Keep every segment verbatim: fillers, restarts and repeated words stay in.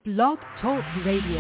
Blog Talk Radio.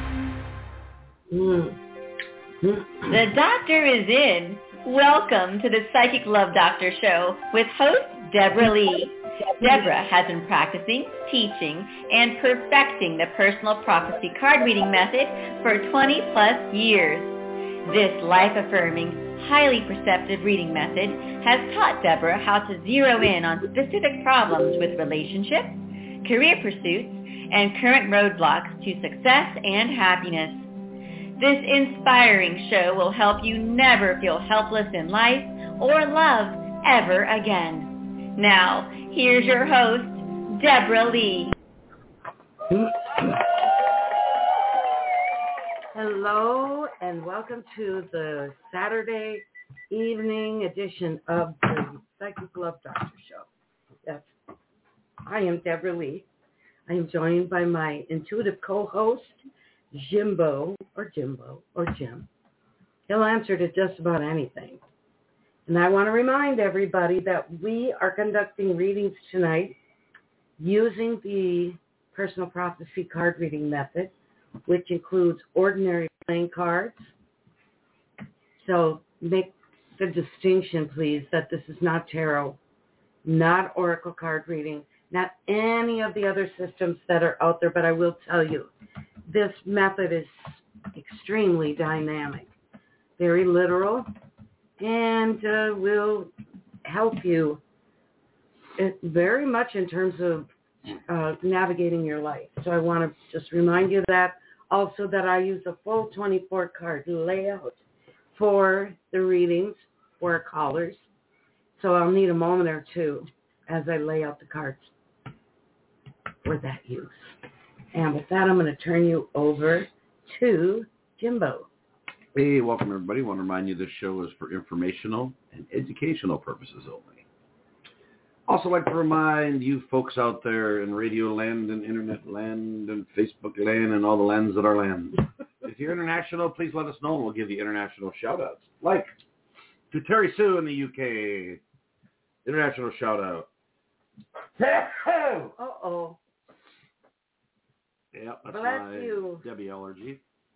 Mm. The doctor is in. Welcome to the Psychic Love Doctor Show with host Deborah Lee. Deborah has been practicing, teaching, and perfecting the personal prophecy card reading method for twenty plus years. This life-affirming, highly perceptive reading method has taught Deborah how to zero in on specific problems with relationships, career pursuits, and current roadblocks to success and happiness. This inspiring show will help you never feel helpless in life or love ever again. Now, here's your host, Deborah Lee. Hello, and welcome to the Saturday evening edition of the Psychic Love Doctor Show. Yes, I am Deborah Lee. I am joined by my intuitive co-host, Jimbo, or Jimbo, or Jim. He'll answer to just about anything. And I want to remind everybody that we are conducting readings tonight using the personal prophecy card reading method, which includes ordinary playing cards. So make the distinction, please, that this is not tarot, not oracle card reading, not any of the other systems that are out there, but I will tell you, this method is extremely dynamic, very literal, and uh, will help you it, very much in terms of uh, navigating your life. So I want to just remind you that. Also that I use a full twenty-four card layout for the readings for our callers. So I'll need a moment or two as I lay out the cards for that use. And with that, I'm going to turn you over to Jimbo. Hey, welcome everybody. I want to remind you this show is for informational and educational purposes only. Also like to remind you folks out there in radio land and internet land and Facebook land and all the lands that are land. If you're international, please let us know and we'll give you international shout-outs. Like to Terry Sue in the U K. International shout-out. Uh-oh. Yeah, that's Bless my you. Debbie allergy.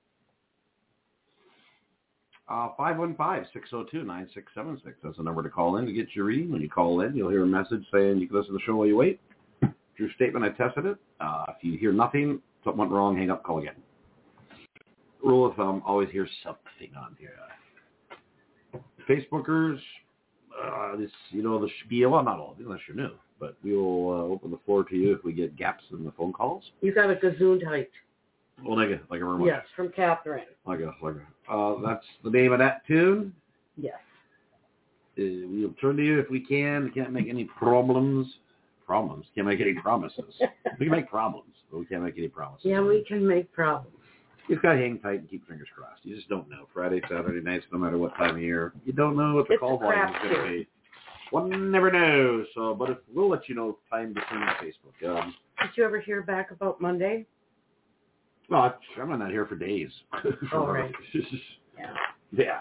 Uh, five one five, six oh two, nine six seven six. That's the number to call in to get your reading. When you call in, you'll hear a message saying you can listen to the show while you wait. True statement, I tested it. Uh, if you hear nothing, something went wrong, hang up, call again. Rule of thumb, always hear something on here. Facebookers, uh, this, you know, the spiel, well, not all of you, unless you're new, but we will uh, open the floor to you if we get gaps in the phone calls. You got a Gesundheit. Well, like a, like a remote. Yes, from Catherine. Like a, like a, uh, that's the name of that tune. Yes. Uh, we'll turn to you if we can. We can't make any problems. Problems. Can't make any promises. We can make problems, but we can't make any promises. Yeah, we can make problems. You've got to hang tight and keep fingers crossed. You just don't know. Friday, Saturday nights, no matter what time of year, you don't know what the It's call volume is going to be. One never knows. So, but if, we'll let you know time to send on Facebook. Um, Did you ever hear back about Monday? No, I'm not here for days. Oh, right. Yeah. Yeah.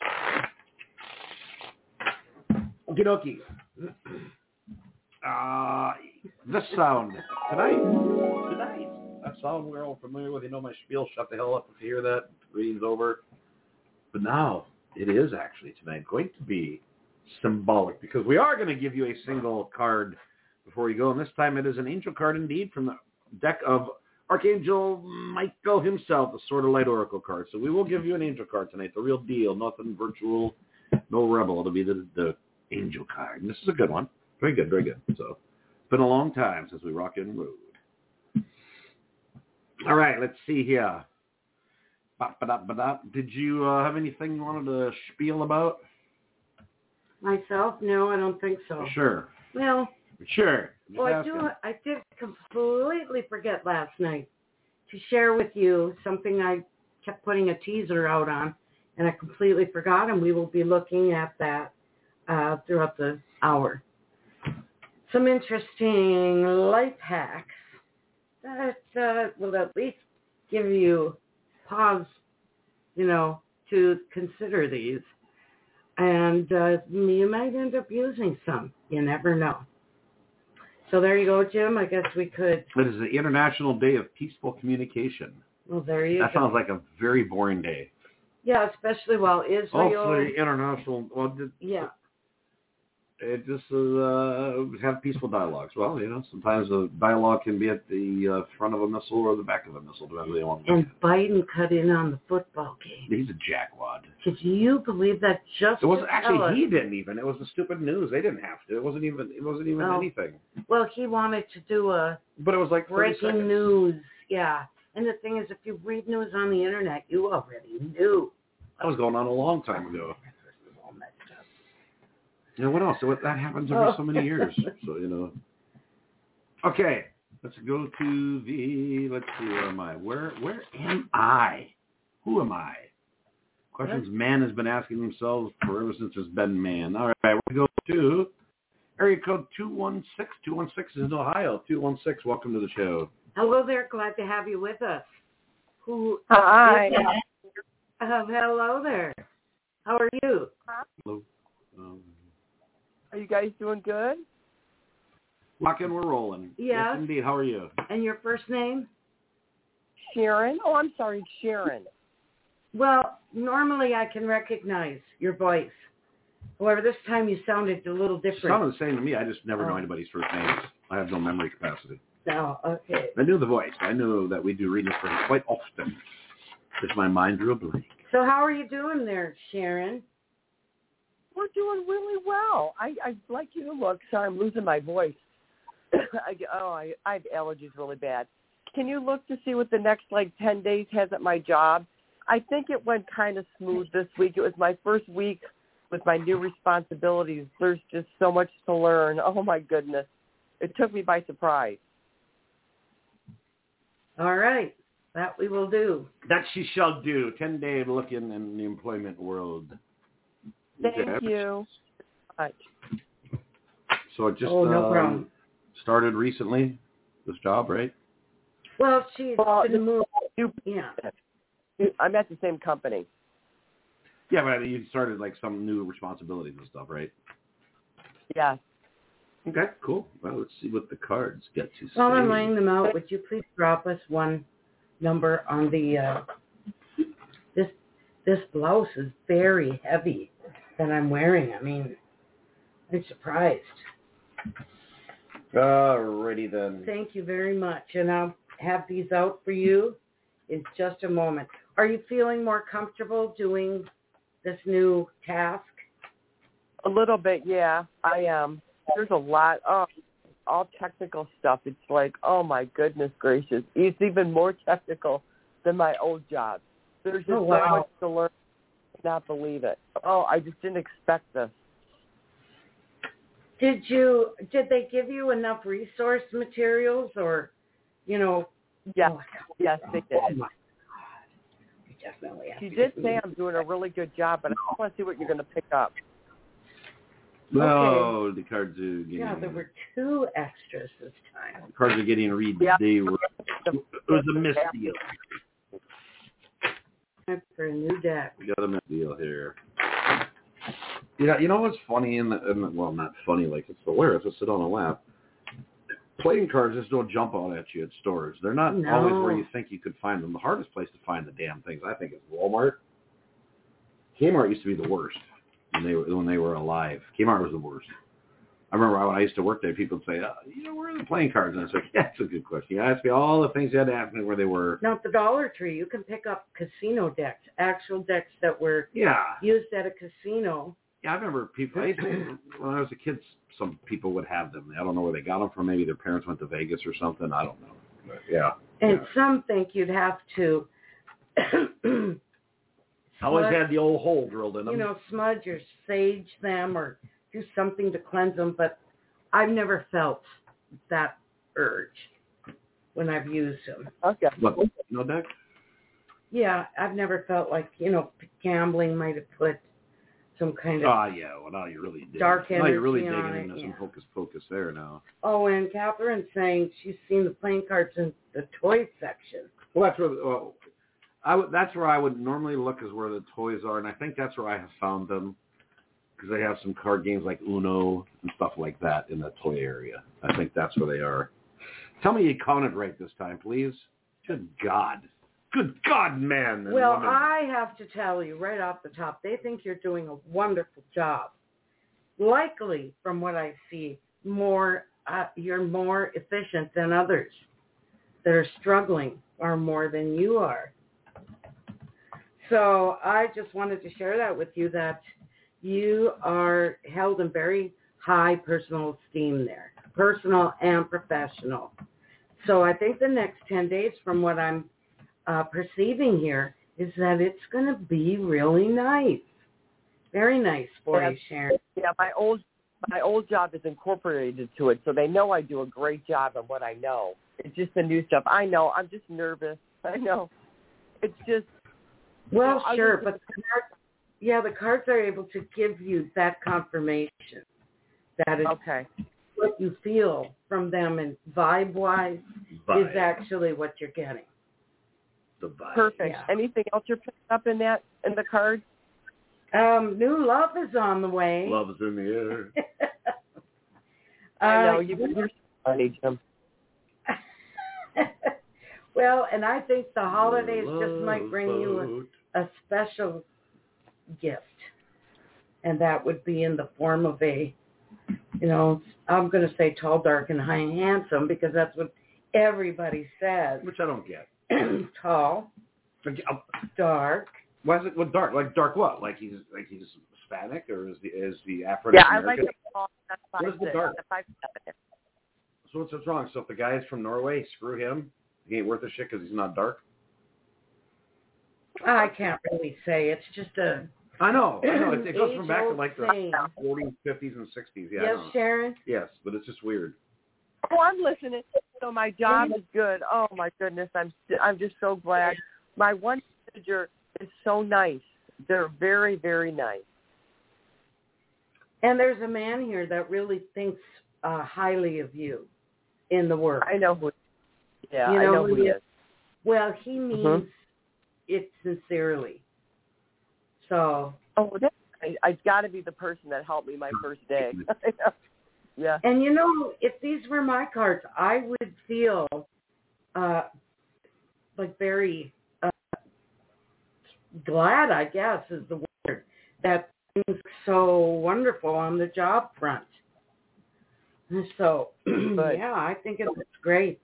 Okie dokie. Uh, this sound tonight. Tonight. That sound we're all familiar with. You know my spiel. Shut the hell up if you hear that. Reading's over. But now it is actually tonight going to be symbolic because we are going to give you a single card before you go. And this time it is an angel card indeed from the deck of Archangel Michael himself, the Sword of Light Oracle card. So we will give you an angel card tonight, the real deal, nothing virtual, no rebel. It'll be the, the angel card. And this is a good one. Very good, very good. So it's been a long time since we rock and road. All right, let's see here. Did you uh, have anything you wanted to spiel about? Myself? No, I don't think so. Sure. Well... Sure. Well, I do. I did completely forget last night to share with you something I kept putting a teaser out on, and I completely forgot, and we will be looking at that uh, throughout the hour. Some interesting life hacks that uh, will at least give you pause, you know, to consider these, and uh, you might end up using some. You never know. So there you go, Jim. I guess we could. It is the International Day of Peaceful Communication. Well, there you that go. That sounds like a very boring day. Yeah, especially while Israel. Oh, the international. Well, did, yeah. It just uh, have peaceful dialogues. Well, you know, sometimes the dialogue can be at the uh, front of a missile or the back of a missile, depending on what. And Biden cut in on the football game. He's a jackwad. Could you believe that? Just it was to actually tell us, he didn't even. It was the stupid news. They didn't have to. It wasn't even. It wasn't even oh. anything. Well, he wanted to do a. But it was like breaking news. Yeah, and the thing is, if you read news on the internet, you already knew. That was going on a long time ago. You know, what else? What, that happens every oh. so many years. So, you know. Okay, let's go to the, let's see, where am I? Where where am I? Who am I? Questions what? Man has been asking themselves forever since there's been man. All right, we're going to go to area code two one six. two one six is in Ohio. two one six, welcome to the show. Hello there, glad to have you with us. Who? Hi. Uh, hello there. How are you? Hello. Um, Are you guys doing good? Rockin', we're rolling. Yes. Yes, indeed. How are you? And your first name? Sharon. Oh, I'm sorry, Sharon. Well, normally I can recognize your voice. However, this time you sounded a little different. It sounded the same to me. I just never oh. know anybody's first names. I have no memory capacity. No, okay. I knew the voice. I knew that we do readings for him quite often. Just my mind drew a blank. So how are you doing there, Sharon? We're doing really well. I, I'd like you to look. Sorry, I'm losing my voice. I, oh, I, I have allergies really bad. Can you look to see what the next, like, ten days has at my job? I think it went kind of smooth this week. It was my first week with my new responsibilities. There's just so much to learn. Oh, my goodness. It took me by surprise. All right. That we will do. That she shall do. Ten-day look-in in the employment world. Thank yeah. you. Right. So it just oh, no um, problem. started recently, this job, right? Well, she's well, been moved. You, yeah. I'm at the same company. Yeah, but I mean, you started like some new responsibilities and stuff, right? Yeah. Okay, cool. Well, let's see what the cards get to say. While I'm laying them out, would you please drop us one number on the, uh, this this blouse is very heavy that I'm wearing. I mean, I'm surprised. Alrighty then. Thank you very much. And I'll have these out for you in just a moment. Are you feeling more comfortable doing this new task? A little bit, yeah, I am. There's a lot of all technical stuff. It's like, oh my goodness gracious. It's even more technical than my old job. There's just oh, wow. so much to learn. I cannot believe it. Oh, I just didn't expect this. Did you, did they give you enough resource materials or, you know? Yes, oh, yes, they did. Oh my God. You definitely have She to did give say me. I'm doing a really good job, but I just want to see what you're going to pick up. No, Okay. the cards are getting... Yeah, there were two extras this time. The cards are getting read. Yeah. They were, it was a misdeal. Time for a new deck. We got a misdeal here. You know, you know what's funny? In the, in the, well, not funny, like it's hilarious. It's sit on a lap. Playing cards just don't jump out at you at stores. They're not No. always where you think you could find them. The hardest place to find the damn things, I think, is Walmart. Kmart used to be the worst when they were when they were alive. Kmart was the worst. I remember when I used to work there, people would say, oh, you know, where are the playing cards? And I said, yeah, that's a good question. You asked me all the things you had to ask me where they were. Now, at the Dollar Tree, you can pick up casino decks, actual decks that were Yeah. used at a casino. Yeah, I remember people, I used to, when I was a kid, some people would have them. I don't know where they got them from. Maybe their parents went to Vegas or something. I don't know. But yeah. And yeah. some think you'd have to, Always smudge, had the old hole drilled in them. you know, smudge or sage them or do something to cleanse them. But I've never felt that urge when I've used them. Okay. What, no deck? Yeah, I've never felt like, you know, gambling might have put some kind of... Oh, yeah. Well, now you're really digging. Dark now you're really energy digging on it, into yeah. some hocus pocus there now. Oh, and Catherine's saying she's seen the playing cards in the toy section. Well, that's where, well, I would, that's where I would normally look is where the toys are, and I think that's where I have found them. because they have some card games like Uno and stuff like that in the toy area. I think that's where they are. Tell me you counted right this time, please. Good God. Good God, man. and Well, woman. I have to tell you right off the top, they think you're doing a wonderful job. Likely, from what I see, more uh, you're more efficient than others that are struggling far more than you are. So I just wanted to share that with you, that you are held in very high personal esteem there, personal and professional. So I think the next ten days, from what I'm uh, perceiving here, is that it's going to be really nice. Very nice for yeah, you, Sharon. Yeah, my old my old job is incorporated to it, so they know I do a great job of what I know. It's just the new stuff. I know. I'm just nervous. I know. It's just. Well, you know, sure, just, but the cards, yeah, the cards are able to give you that confirmation that it's okay. what you feel from them, and vibe-wise Vibe. is actually what you're getting. The vibe. Perfect. Yeah. Anything else you're picking up in that in the card? Um, new love is on the way. Love is in the air. I know Uh, you, you're funny, Jim. Well, and I think the holidays just might bring you a, a special gift, and that would be in the form of a, you know, I'm going to say tall, dark, and high and handsome, because that's what everybody says. Which I don't get. Tall, dark. Why is it what dark? Like dark what? Like he's like he's Hispanic, or is the is the African Yeah, I like American? the tall. That's five What is the six, dark? the five seven. So what's what's wrong? So if the guy's from Norway, screw him. He ain't worth a shit because he's not dark. I can't really say. It's just a I know. I know. It, it goes from back to age-old like the saying. forties, fifties, and sixties. Yeah. I Yes, know. Sharon? Yes, but it's just weird. Oh, I'm listening. So my job is good. Oh my goodness, I'm I'm just so glad. My one manager is so nice. They're very, very nice. And there's a man here that really thinks uh, highly of you in the work. I know who. Yeah, You I know know who who he he is. Well, he means Mhm. it sincerely. So, Oh, that, I, I got to be the person that helped me my first day. Yeah. and you know, if these were my cards, I would feel uh, like very uh, glad, I guess is the word, that things are so wonderful on the job front. So, yeah, I think it's great.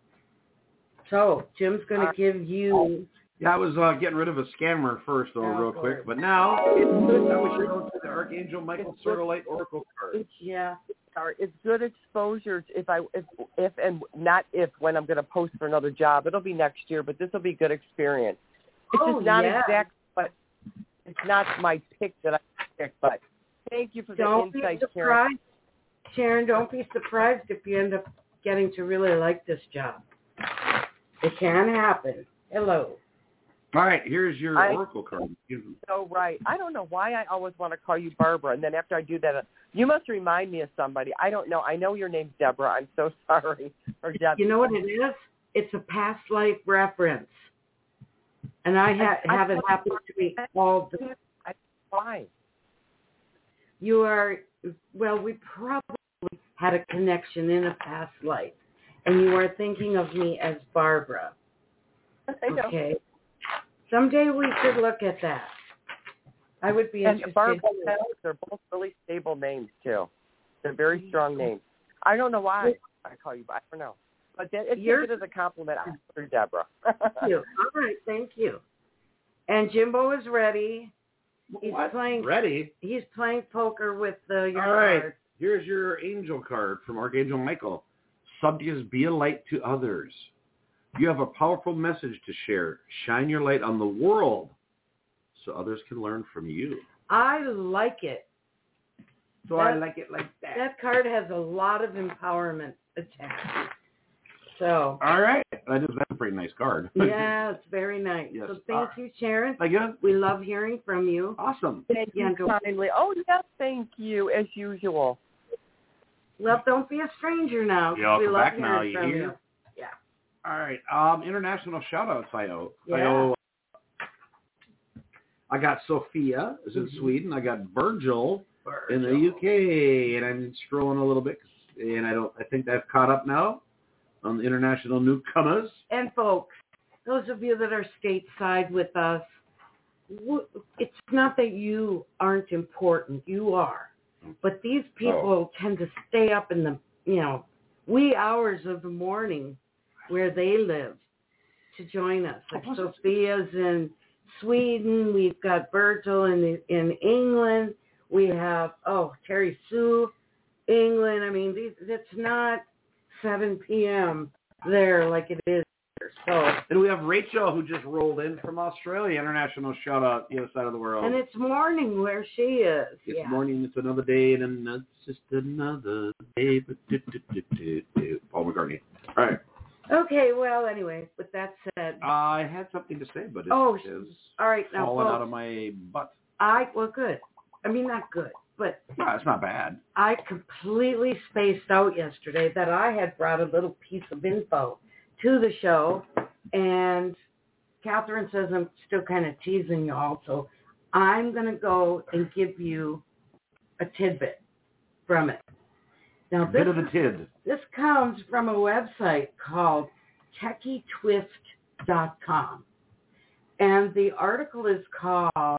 So, Jim's going to Uh, give you... Yeah, I was uh, getting rid of a scammer first, though, Oh, real good. quick. But now, now we should go to the Archangel Michael Cerulite Oracle cards. Yeah. Sorry, it's good exposure. If I if if and not if when I'm going to post for another job, it'll be next year. But this will be good experience. It's Oh, just not yeah. exact, but it's not my pick that I picked. But thank you for the Don't be insight, Karen. surprised, Sharon. Don't be surprised if you end up getting to really like this job. It can happen. Hello. All right, here's your I- Oracle card. So right. I don't know why I always want to call you Barbara, and then after I do that, uh, you must remind me of somebody. I don't know. I know your name's Deborah. I'm so sorry. Or Debbie. You know what it is? It's a past life reference. And I, ha- I- I- have it happen to me all the time. I, why? You are, well, we probably had a connection in a past life. And you are thinking of me as Barbara. I know. Okay. Someday we should look at that. I would be And interested. Barbara, too. they're both really stable names too. They're very strong names. I don't know why I call you. I don't know, but that, it's You're- it as a compliment. I'm for Deborah. Thank you. All right, thank you. And Jimbo is ready. He's What? playing. Ready? He's playing poker with the your All right. card. Here's your angel card from Archangel Michael. Subject is be a light to others. You have a powerful message to share. Shine your light on the world so others can learn from you. I like it. So That- I like it like that. That card has a lot of empowerment attached. So, All right. That is, that's a pretty nice card. yeah, it's very nice. Yes. So thank Uh, you, Sharon. Like good? We love hearing from you. Awesome. Thank Yeah, you go- kindly. Oh yes, thank you as usual. Well, don't be a stranger now. 'cause Yeah, we come love back now, hearing you from hear? you. Yeah. All right. Um, international shout outs, I owe. I Yeah. owe. I got Sophia, is in Mhm. Sweden. I got Virgil in the U K, and I'm scrolling a little bit, and I don't. I think I've caught up now on the international newcomers. And folks, those of you that are stateside with us, it's not that you aren't important. You are. But these people oh. tend to stay up in the, you know, wee hours of the morning where they live to join us. Like oh, Sophia's in Sweden. We've got Virgil in in England. We have, oh, Terry Sue, England. I mean, these, it's not seven p.m. there like it is here. So, and we have Rachel, who just rolled in from Australia. International shout out, the other side of the world. And it's morning where she is. It's yeah. morning. It's another day, and it's just another day. Paul McCartney. All right. Okay, well, anyway, with that said. I had something to say, but it's, oh, it's all right, now, falling folks, out of my butt. I, well, good. I mean, not good, but. No, it's not bad. I completely spaced out yesterday that I had brought a little piece of info to the show, and Catherine says I'm still kind of teasing y'all, so I'm going to go and give you a tidbit from it. Now, a this, bit of a tid. This comes from a website called techie twist dot com, and the article is called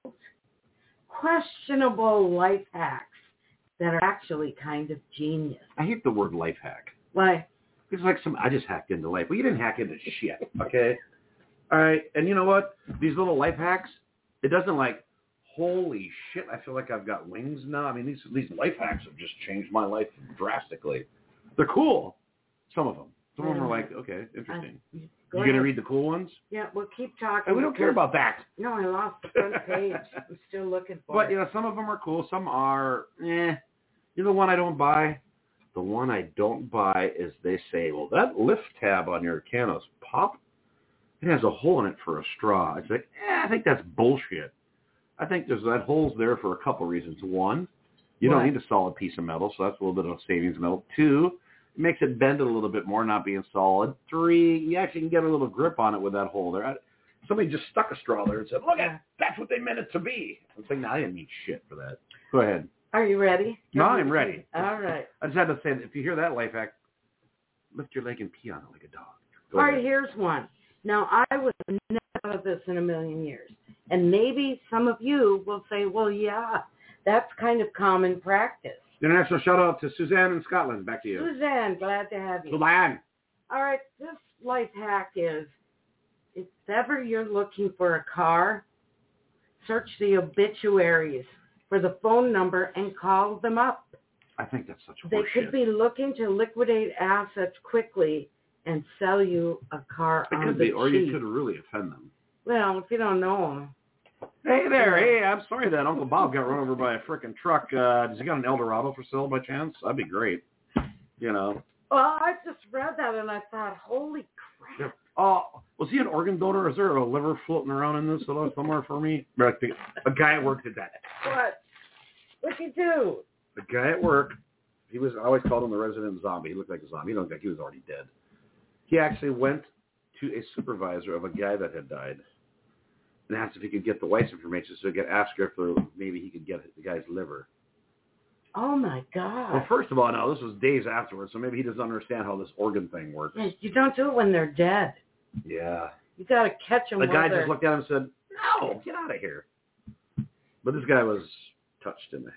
Questionable Life Hacks that are actually kind of genius. I hate the word life hack. Why? It's like some, I just hacked into life. Well, you didn't hack into shit, okay? All right, and you know what? These little life hacks, it doesn't like, holy shit, I feel like I've got wings now. I mean, these these life hacks have just changed my life drastically. They're cool, some of them. Some yeah. of them are like, okay, interesting. Uh, go you going to read the cool ones? Yeah, we'll keep talking. And we don't care about that. No, I lost the front page. I'm still looking for but, it. But, you know, some of them are cool. Some are, eh. You know the one I don't buy? The one I don't buy is they say, well, that lift tab on your Canos Pop, it has a hole in it for a straw. It's like, eh, I think that's bullshit. I think there's that hole's there for a couple reasons. One, you what? don't need a solid piece of metal, so that's a little bit of savings metal. Two, it makes it bend a little bit more, not being solid. Three, you actually can get a little grip on it with that hole there. Somebody just stuck a straw there and said, look, at that's what they meant it to be. I'm saying, no, I didn't need shit for that. Go ahead. Are you ready? No, I'm ready. All right. I just had to say, if you hear that life hack, lift your leg and pee on it like a dog. Go All ahead. right, here's one. Now, I would have never thought of this in a million years. And maybe some of you will say, well, yeah, that's kind of common practice. International shout out to Suzanne in Scotland. Back to you. Suzanne, glad to have you. Suzanne. All right, this life hack is, if ever you're looking for a car, search the obituaries for the phone number and call them up. I think that's such horseshit. They could be looking to liquidate assets quickly and sell you a car it on could the be, or cheap. you could really offend them. Well, if you don't know them. Hey there, hey, I'm sorry that Uncle Bob got run over by a frickin' truck. Uh, does he got an Eldorado for sale by chance? That'd be great. You know. Well, I just read that and I thought, holy crap. Yeah. Oh, was he an organ donor? Is there a liver floating around in this somewhere for me? A guy at work did that. What? What'd you do? The guy at work, he was, I always called him the resident zombie. He looked like a zombie. He looked like he was already dead. He actually went to a supervisor of a guy that had died and asked if he could get the wife's information so he could ask her if maybe he could get the guy's liver. Oh, my God. Well, first of all, now, this was days afterwards, so maybe he doesn't understand how this organ thing works. You don't do it when they're dead. Yeah. You got to catch them. The guy they're... just looked at him and said, no, get out of here. But this guy was touched in the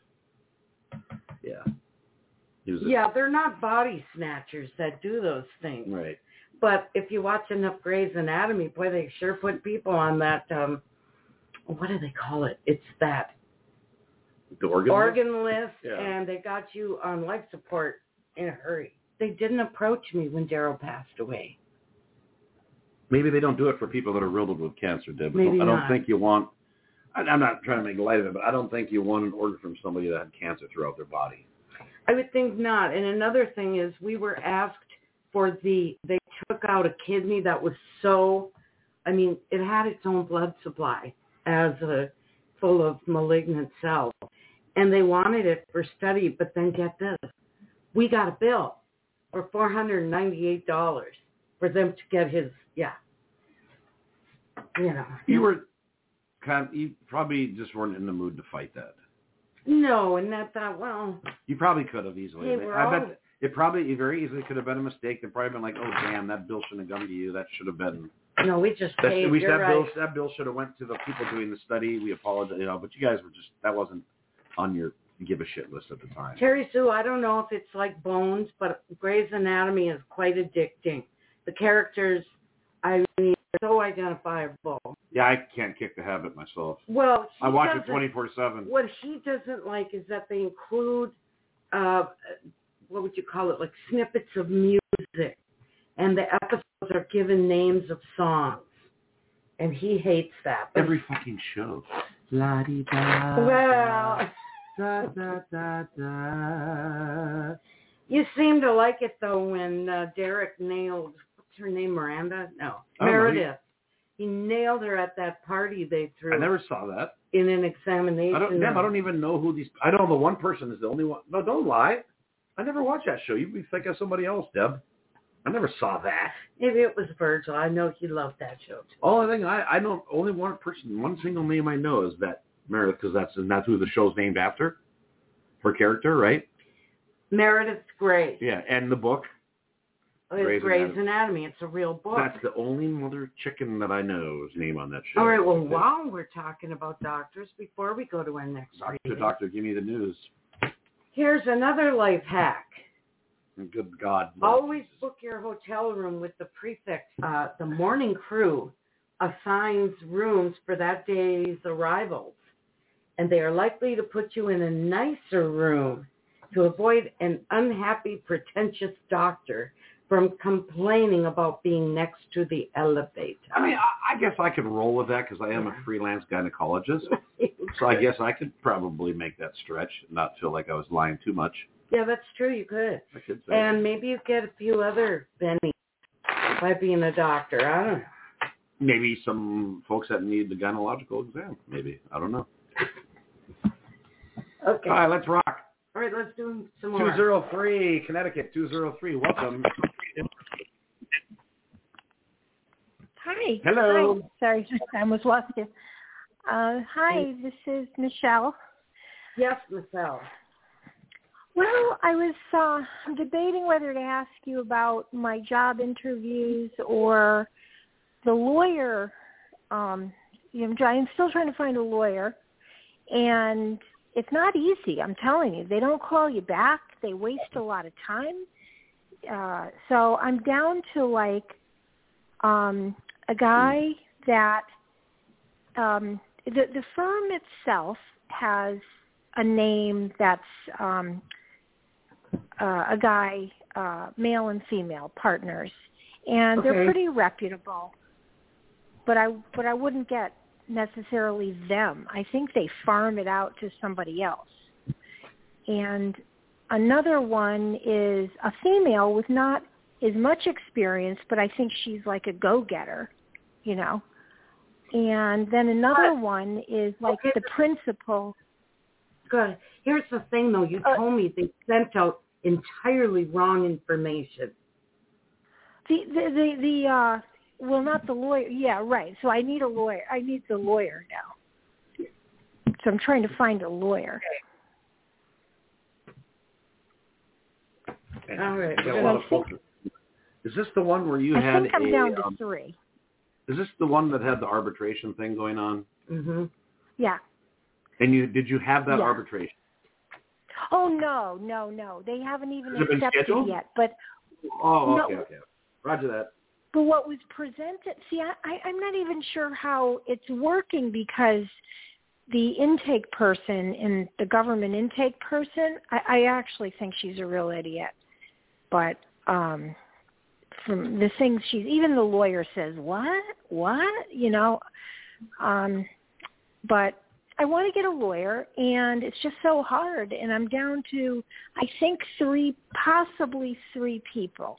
head. Yeah. He was yeah, a... they're not body snatchers that do those things. Right. But if you watch enough Grey's Anatomy, boy, they sure put people on that, um, what do they call it? It's that the organ, organ list, list yeah. And they got you on life support in a hurry. They didn't approach me when Daryl passed away. Maybe they don't do it for people that are riddled with cancer, Deb. Maybe I don't not. think you want, I'm not trying to make light of it, but I don't think you want an organ from somebody that had cancer throughout their body. I would think not. And another thing is we were asked for the, they took out a kidney that was so, I mean, it had its own blood supply as a full of malignant cells. And they wanted it for study, but then get this. We got a bill for four hundred ninety-eight dollars for them to get his, yeah. You know. You were kind of, you probably just weren't in the mood to fight that. No, and that thought, well, You probably could have easily. Hey, we're I all- bet it probably it very easily could have been a mistake. They'd probably been like, oh, damn, that bill shouldn't have come to you. That should have been. no, we just That, paid. we, You're that, right. bill, that bill should have went to the people doing the study. We apologize, you know, but you guys were just, that wasn't on your give a shit list at the time. Terry Sue, I don't know if it's like Bones, but Grey's Anatomy is quite addicting. The characters, I mean, are so identifiable. Yeah, I can't kick the habit myself. Well, I watch it doesn't- twenty-four seven. What he doesn't like is that they include, uh, what would you call it, like snippets of music. And the episodes are given names of songs. And he hates that. But Every fucking show. La-di-da. Well, Da, da, da, da. you seem to like it, though, when uh, Derek nailed, what's her name, Miranda? No, I don't know. Meredith. He nailed her at that party they threw I never saw that. in an examination. I don't, damn, I don't even know who these. I know the one person is the only one. No, don't lie. I never watched that show. You be thinking of somebody else, Deb. I never saw that. Maybe it was Virgil. I know he loved that show too. Only thing I, I know, only one person, one single name I know is that Meredith, because that's and that's who the show's named after. Her character, right? Meredith Grey. Yeah, and the book. It's Grey's Grey's Anatomy. Anatomy. It's a real book. That's the only mother chicken that I know's name on that show. All right. Well, That's it. while we're talking about doctors, before we go to our next Doctor, reading, doctor, give me the news. here's another life hack. Good God. Always book your hotel room with the prefix. Uh, the morning crew assigns rooms for that day's arrivals, and they are likely to put you in a nicer room to avoid an unhappy, pretentious doctor from complaining about being next to the elevator. I mean, I, I guess I could roll with that because I am a freelance gynecologist. So I guess I could probably make that stretch and not feel like I was lying too much. Yeah, that's true. You could. I could say And maybe you get a few other bennies by being a doctor. I don't know. maybe some folks that need the gynecological exam. Maybe. I don't know. Okay. All right, let's rock. All right, let's do some more. two oh three, Connecticut, two oh three. Welcome. Hi. Hello. Hi. Sorry, I almost lost you. Uh, hi, this is Michelle. Yes, Michelle. Well, I was uh, debating whether to ask you about my job interviews or the lawyer. Um, you know, I'm still trying to find a lawyer, and it's not easy. I'm telling you, they don't call you back. They waste a lot of time. Uh, so I'm down to like um, a guy that um, the the firm itself has a name that's um, uh, a guy, uh, male and female partners, and Okay. they're pretty reputable. But I but I wouldn't get necessarily them. I think they farm it out to somebody else. And another one is a female with not as much experience, but I think she's like a go-getter, you know. And then another one is like Okay. the principal. Good. Here's the thing, though. You Uh, told me they sent out entirely wrong information. The the the, the uh well, not the lawyer. Yeah, right. So I need a lawyer. I need the lawyer now. So I'm trying to find a lawyer. And All right. you got a Well, lot I of folks. Is this the one where you I had think I'm a? down to um, three. is this the one that had the arbitration thing going on? Mm-hmm. Yeah. And you did you have that Yeah. arbitration? Oh no, no, no. They haven't even Has it been accepted scheduled? yet. But Oh, No. okay, okay. Roger that. but what was presented? See, I, I I'm not even sure how it's working because the intake person and the government intake person, I, I actually think she's a real idiot. But um, from the things she's, even the lawyer says, what, what, you know. Um, but I want to get a lawyer, and it's just so hard. And I'm down to, I think, three, possibly three people.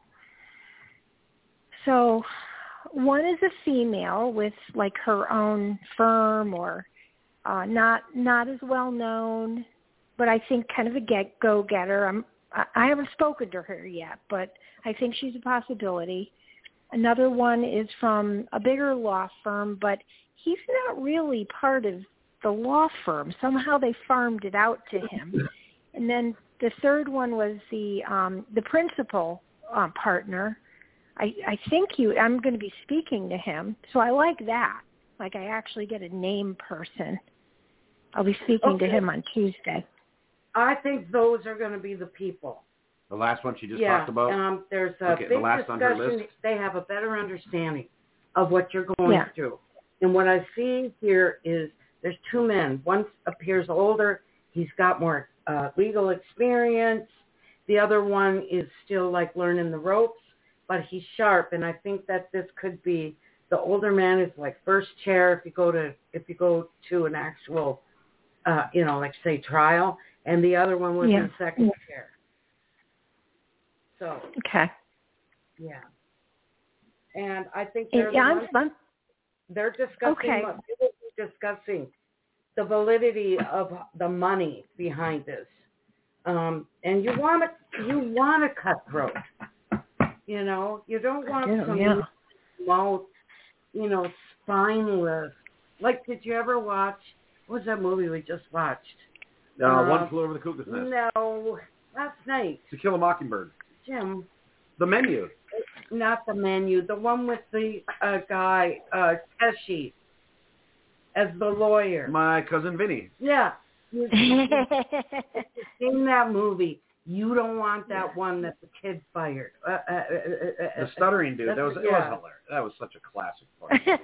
So one is a female with like her own firm or uh, not not as well known, but I think kind of a get go getter. I'm I I haven't spoken to her yet, but I think she's a possibility. Another one is from a bigger law firm, but he's not really part of the law firm. Somehow they farmed it out to him. And then the third one was the um, the principal uh, partner. I, I think you. I'm going to be speaking to him, so I like that. Like I actually get a name person. I'll be speaking Okay. to him on Tuesday. I think those are going to be the people. The last one she just yeah, talked about? um, there's a Okay, the big last on her discussion. list? They have a better understanding of what you're going Yeah. through. And what I see here is there's two men. One appears older. He's got more uh, legal experience. The other one is still like learning the ropes, but he's sharp. And I think that this could be the older man is like first chair if you go to if you go to an actual, uh, you know, like say trial, and the other one was Yeah. in second chair. So Okay. yeah, and I think they're Yeah, the I'm, ones- I'm they're discussing Okay. they will be discussing the validity of the money behind this, um, and you want to you want to cut throat. You know, you don't want do, some yeah. mouth, you know, spineless. Like, did you ever watch? What was that movie we just watched? Uh, Uh, One Flew Over the Cuckoo's Nest. No, last night, To Kill a Mockingbird. Jim. The Menu. Not the Menu, the one with the uh, guy, uh, Pesci, as the lawyer. My Cousin Vinny. Yeah. You've seen that movie. You don't want that one that the kid fired. Uh, uh, uh, uh, The stuttering dude. That was, it was yeah. hilarious. That was such a classic part.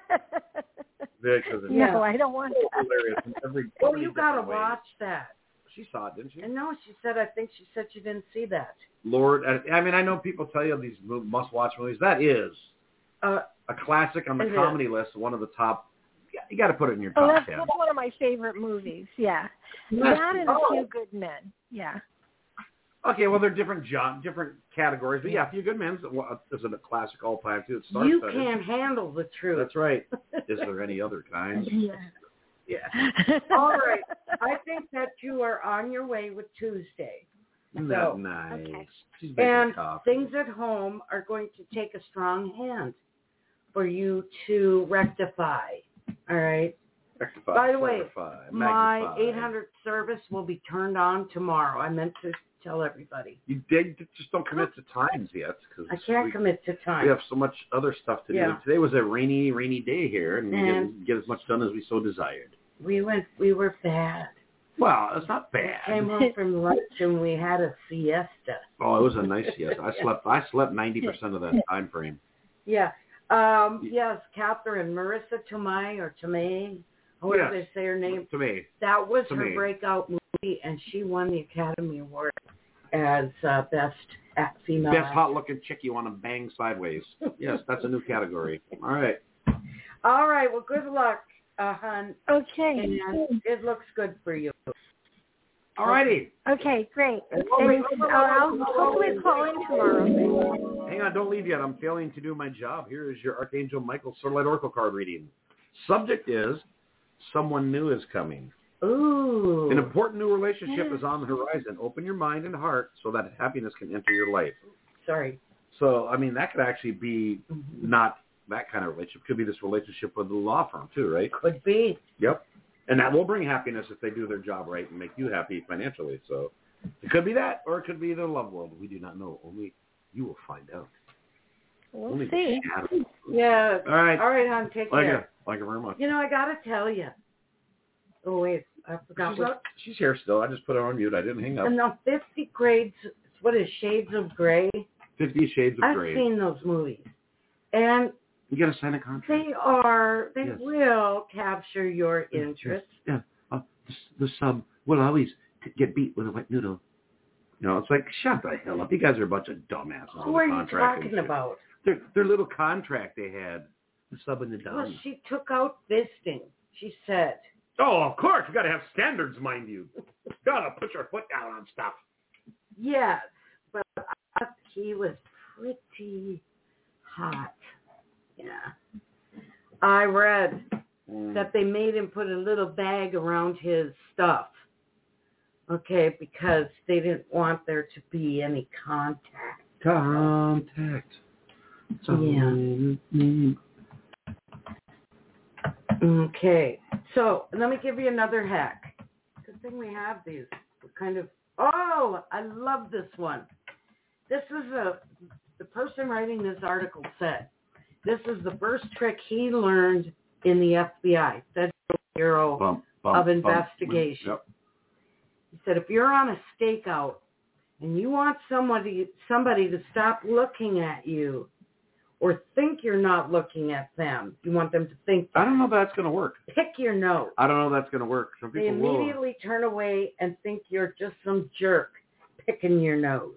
Very Cousin Yeah. No, I don't want that. hilarious in every, Oh, every you gotta different way. watch that. She saw it, didn't she? And no, she said, I think she said she didn't see that. Lord, I, I mean, I know people tell you these mo- must-watch movies. That is Uh, a classic on the It is. comedy list, one of the top. You got to put it in your Oh, top that's, ten. that's one of my favorite movies. Yeah, Yes. that and A Oh. Few Good Men. Yeah. Okay, well, they're different genre, different categories, but yeah, A Few Good Men is a classic all-time too. It's you star-studded. can't handle the truth. That's right. Is there any other kind? Yeah. Yeah. All right. I think that you are on your way with Tuesday. Not So, nice. okay. She's making And coffee. things at home are going to take a strong hand for you to rectify. All right. Rectify, By the way, clarify, my magnify. eight hundred service will be turned on tomorrow. I meant to tell everybody. You did, just don't commit to times yet. Cause I can't we, commit to time. We have so much other stuff to do. Yeah. And today was a rainy, rainy day here, and we And- didn't get as much done as we so desired. We went. We were bad. Well, it's not bad. Came home from lunch and we had a siesta. Oh, it was a nice yes. I slept. I slept ninety percent of that time frame. Yeah. Um, yes, Catherine, Marissa Tomei or Tomei, however Yes. they say her name. To me, That was her Tomei. breakout movie, and she won the Academy Award as uh, best at female. best actress. hot-looking chick you want to bang sideways. Yes, that's a new category. All right. All right. Well, good luck, uh, hon. Okay. And it looks good for you. All righty. Okay, great. And And I'll, I'll hopefully call in tomorrow. Hang on, don't leave yet. I'm failing to do my job. Here is your Archangel Michael Starlight Oracle card reading. Subject is someone new is coming. Ooh. An important new relationship is on the horizon. Open your mind and heart so that happiness can enter your life. Sorry. So, I mean, that could actually be Mhm. not that kind of relationship. Could be this relationship with the law firm too, right? Could be. Yep. And that will bring happiness if they do their job right and make you happy financially. So it could be that, or it could be the love world. We do not know. Only you will find out. We'll Only the see. shadow. Yeah. All right. All right, hon. Take Thank you. care. Thank you very much. You know, I got to tell you. Oh, wait. I forgot She's, what. not, she's here still. I just put her on mute. I didn't hang up. And the fifty Grades, what is Shades of Grey? Fifty Shades of I've Grey. seen those movies. And You got to sign a contract. they are, they Yes. will capture your interest. Yeah. Uh, the, the sub will always t- get beat with a wet noodle. You know, it's like, shut the hell up. You guys are a bunch of dumbasses. Who with are you contract and talking shit. about? Their, their little contract they had. The sub and the Well, dumb. she took out fisting, she said. Oh, of course. You got to have standards, mind you. Got to put your foot down on stuff. Yes, but I thought he was pretty hot. Yeah. I read Mm. that they made him put a little bag around his stuff. Okay, because they didn't want there to be any contact. Contact. Yeah. Okay, So let me give you another hack. Good thing we have these. We're kind of, oh, I love this one. This is a, the person writing this article said, this is the first trick he learned in the F B I, Federal Bureau bump, bump, of Investigation. Bump. Yep. He said, if you're on a stakeout and you want somebody, somebody to stop looking at you or think you're not looking at them, you want them to think that. I don't know if that's going to work. Pick your nose. I don't know if that's going to work. Some people They immediately will. turn away and think you're just some jerk picking your nose.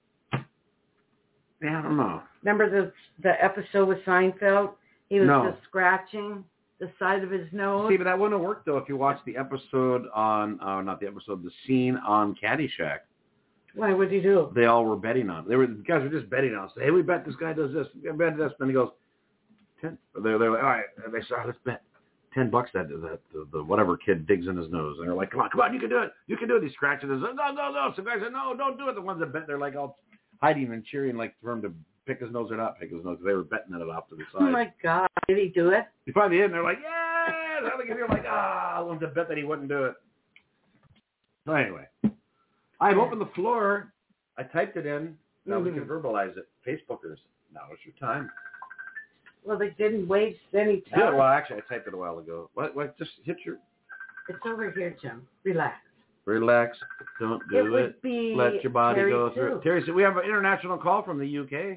Yeah, I don't know. Remember the the episode with Seinfeld? He was No. just scratching the side of his nose. See, but that wouldn't have worked, though, if you watched the episode on, uh, not the episode, the scene on Caddyshack. Why would he do? They all were betting on it. They were, the guys were just betting on it. Say, hey, we bet this guy does this. We bet this. Then he goes, ten. They're, they're like, all right. And they say, let's bet ten bucks that, that the, the whatever kid digs in his nose. And they're like, come on, come on, you can do it. You can do it. He's scratching his nose. No, no, no. So guys said, no, don't do it. The ones that bet, they're like all hiding and cheering like for him to pick his nose or not pick his nose. They were betting it off to the side. Oh, my God. Did he do it? You find the end, they're like, yeah. They're like, ah, I wanted to bet that he wouldn't do it. So anyway, I've opened the floor. I typed it in. Now mm-hmm. we can verbalize it. Facebookers, now is your time. Well, they didn't waste any time. Yeah, well, actually, I typed it a while ago. What? What? Just hit your... It's over here, Jim. Relax. Relax. Don't do it. it. Would be Let your body Terry go too. through. Terry said, we have an international call from the U K.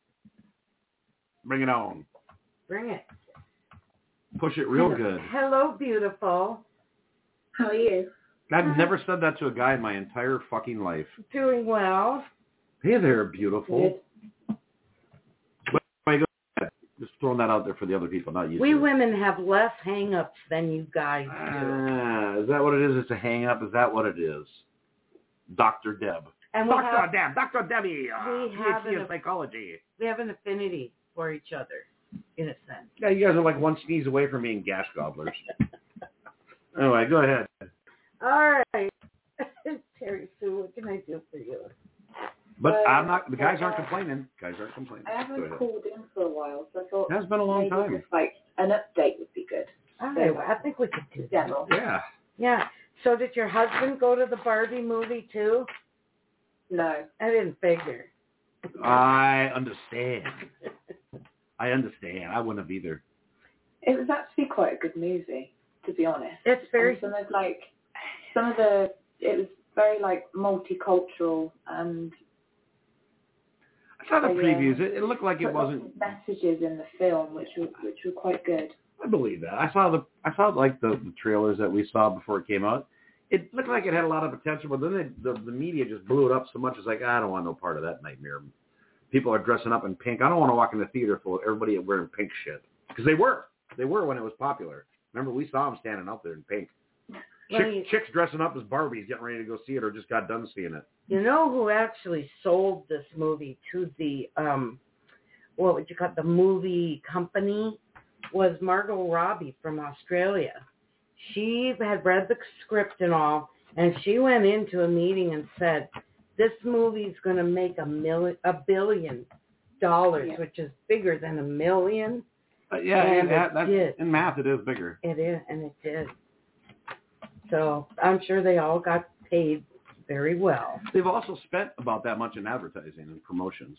Bring it on. Bring it. Push it real Hello. good. Hello, beautiful. How are you? I've Hi. never said that to a guy in my entire fucking life. Doing well. Hey there, beautiful. Good. Wait, go ahead. Just throwing that out there for the other people, not you. We two. women have less hang-ups than you guys do. Ah, is that what it is? It's a hang-up? Is that what it is? Doctor Deb. And we Doctor have, Deb. Doctor Debbie. Uh, we have PhD in an- psychology. we have an affinity for each other, in a sense. Yeah, you guys are like one sneeze away from being gash gobblers. Anyway, go ahead. All right. Terry Sue, what can I do for you? But Uh, I'm not. The guys uh, aren't complaining. Guys aren't complaining. I Go haven't ahead. called in for a while, so I thought It has been a long maybe time. just like an update would be good. All right, well, I think we could do that. General. Yeah. Yeah. So did your husband go to the Barbie movie too? No. I didn't figure. I understand. I understand. I wouldn't have either. It was actually quite a good movie, to be honest. It's very... And some of like some of the it was very like multicultural and I saw the uh, previews. yeah, It, it looked like it put lots wasn't. of messages in the film, which were which were quite good. I believe that. I saw the. I saw like the, the trailers that we saw before it came out. It looked like it had a lot of potential, but then they, the the media just blew it up so much. It's like I don't want no part of that nightmare. People are dressing up in pink. I don't want to walk in the theater full of everybody wearing pink shit because they were. They were when it was popular. Remember, we saw them standing out there in pink. Well, Chick, you, chicks dressing up as Barbies, getting ready to go see it, or just got done seeing it. you know who actually sold this movie to the, um, what would you call it, the movie company? Was Margot Robbie from Australia. She had read the script and all, and she went into a meeting and said, this movie's going to make a million, a billion dollars, Yeah. which is bigger than a million. Uh, yeah, And it, that, it that's, did. in math, it is bigger. It is, and it did. So I'm sure they all got paid very well. They've also spent about that much in advertising and promotions.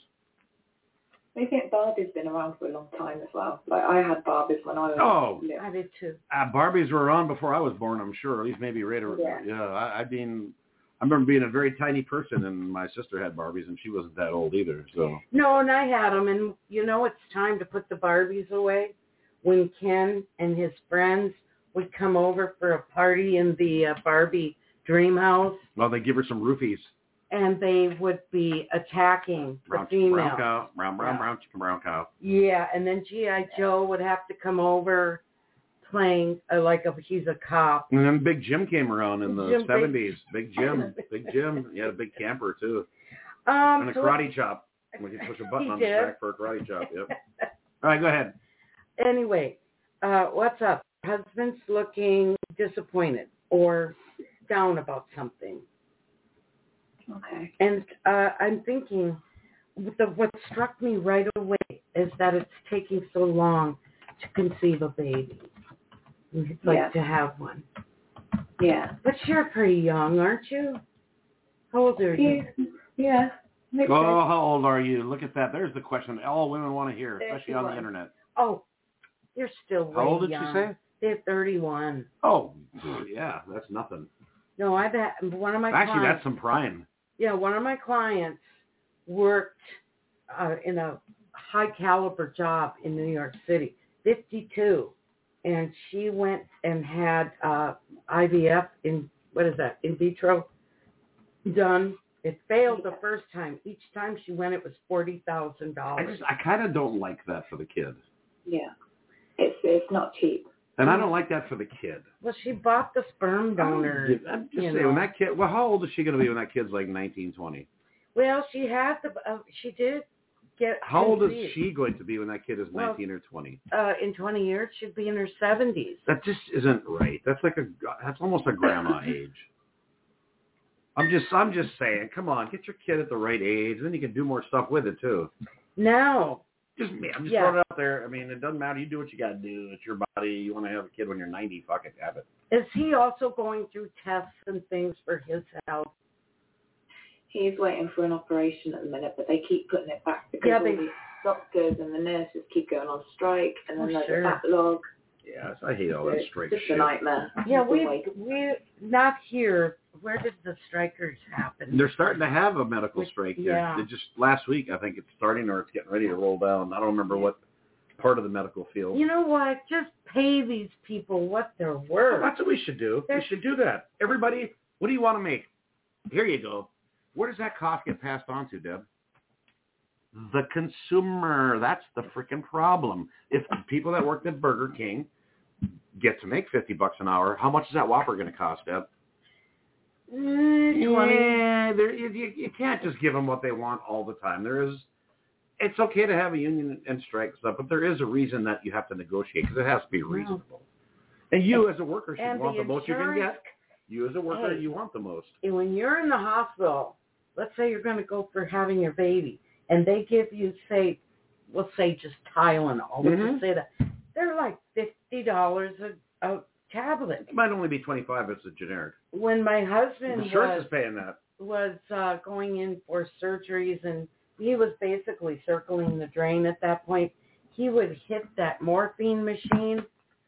I think Barbie's been around for a long time as well. Like I had Barbies when I was Oh. little. I did too. Uh, Barbies were around before I was born, I'm sure. At least maybe right around. Yeah. Yeah, I, I mean, I remember being a very tiny person, and my sister had Barbies, and she wasn't that old either. So No, and I had them, and you know it's time to put the Barbies away when Ken and his friends would come over for a party in the uh, Barbie dream house, well, they give her some roofies. and they would be attacking the Brown, female. brown cow, brown, brown, Yeah. brown, chicken, brown cow. Yeah, and then G I. Joe would have to come over playing uh, like a, he's a cop. And then Big Jim came around in the Jim, Big- seventies. Big Jim, Big Jim. He had a big camper too, Um, and a so karate chop. We could push a button He on the did. back for a karate chop. Yep. All right, go ahead. Anyway, uh, what's up? Husband's looking disappointed or down about something. Okay. And uh, I'm thinking, the, what struck me right away is that it's taking so long to conceive a baby. We'd like Yeah. to have one. Yeah. But you're pretty young, aren't you? How old are you? Yeah. Makes Oh, sense. how old are you? Look at that. There's the question all women want to hear, especially on the thirty-one. internet. Oh, you're still How way old did young. she say? They're thirty-one. Oh, yeah, that's nothing. No, I've had one of my Actually, clients. that's some prime. Yeah, one of my clients worked uh, in a high caliber job in New York City, fifty-two, and she went and had uh, I V F in what is that in vitro done. It failed the first time. Each time she went, it was forty thousand I dollars. just, I kind of don't like that for the kid. Yeah. It's it's not cheap. And I don't like that for the kid. Well, she bought the sperm donor. I'm just you saying, know. when that kid, well, how old is she going to be when that kid's like nineteen, twenty? Well, she had the. Uh, she did get. How old is conceived. she going to be when that kid is Well, nineteen or twenty? Uh, in twenty years, she'd be in her seventies. That just isn't right. That's like a, that's almost a grandma age. I'm just, I'm just saying, come on, get your kid at the right age, then you can do more stuff with it too. Now, Just me, I'm just Yeah. throwing it out there. I mean, it doesn't matter. You do what you got to do. It's your body. You want to have a kid when you're ninety, fuck it, have it. is he also going through tests and things for his health? He's waiting for an operation at the minute, but they keep putting it back because Yeah, all they- the doctors and the nurses keep going on strike, and then Oh, there's sure. a backlog. Yes, I hate all that It's straight just shit. a nightmare. Yeah, Just a we waste. we not here. Where did the strikers happen? They're starting to have a medical Which- strike. yeah. They're, they just last week, I think it's starting or it's getting ready to roll down. I don't remember what part of the medical field. You know what? Just pay these people what they're Well, worth. that's what we should do. They're- We should do that. Everybody, what do you want to make? Here you go. Where does that cost get passed on to, Deb? The consumer. That's the freaking problem. If the people that worked at Burger King get to make fifty bucks an hour, how much is that Whopper going to cost, Deb? Mm, Yeah, there, you, you, you can't just give them what they want all the time. There is, it's okay to have a union and strike stuff, but there is a reason that you have to negotiate because it has to be reasonable. And you as a worker should And want the the most you can insurance- get. You as a worker, Hey. you want the most. And when you're in the hospital, let's say you're going to go for having your baby, and they give you, say, we'll say just Tylenol. We'll Mhm. just say that. They're like fifty dollars a, a tablet. It might only be twenty-five if it's a generic. When my husband Insurance was is paying that. was uh, going in for surgeries, and he was basically circling the drain at that point, he would hit that morphine machine,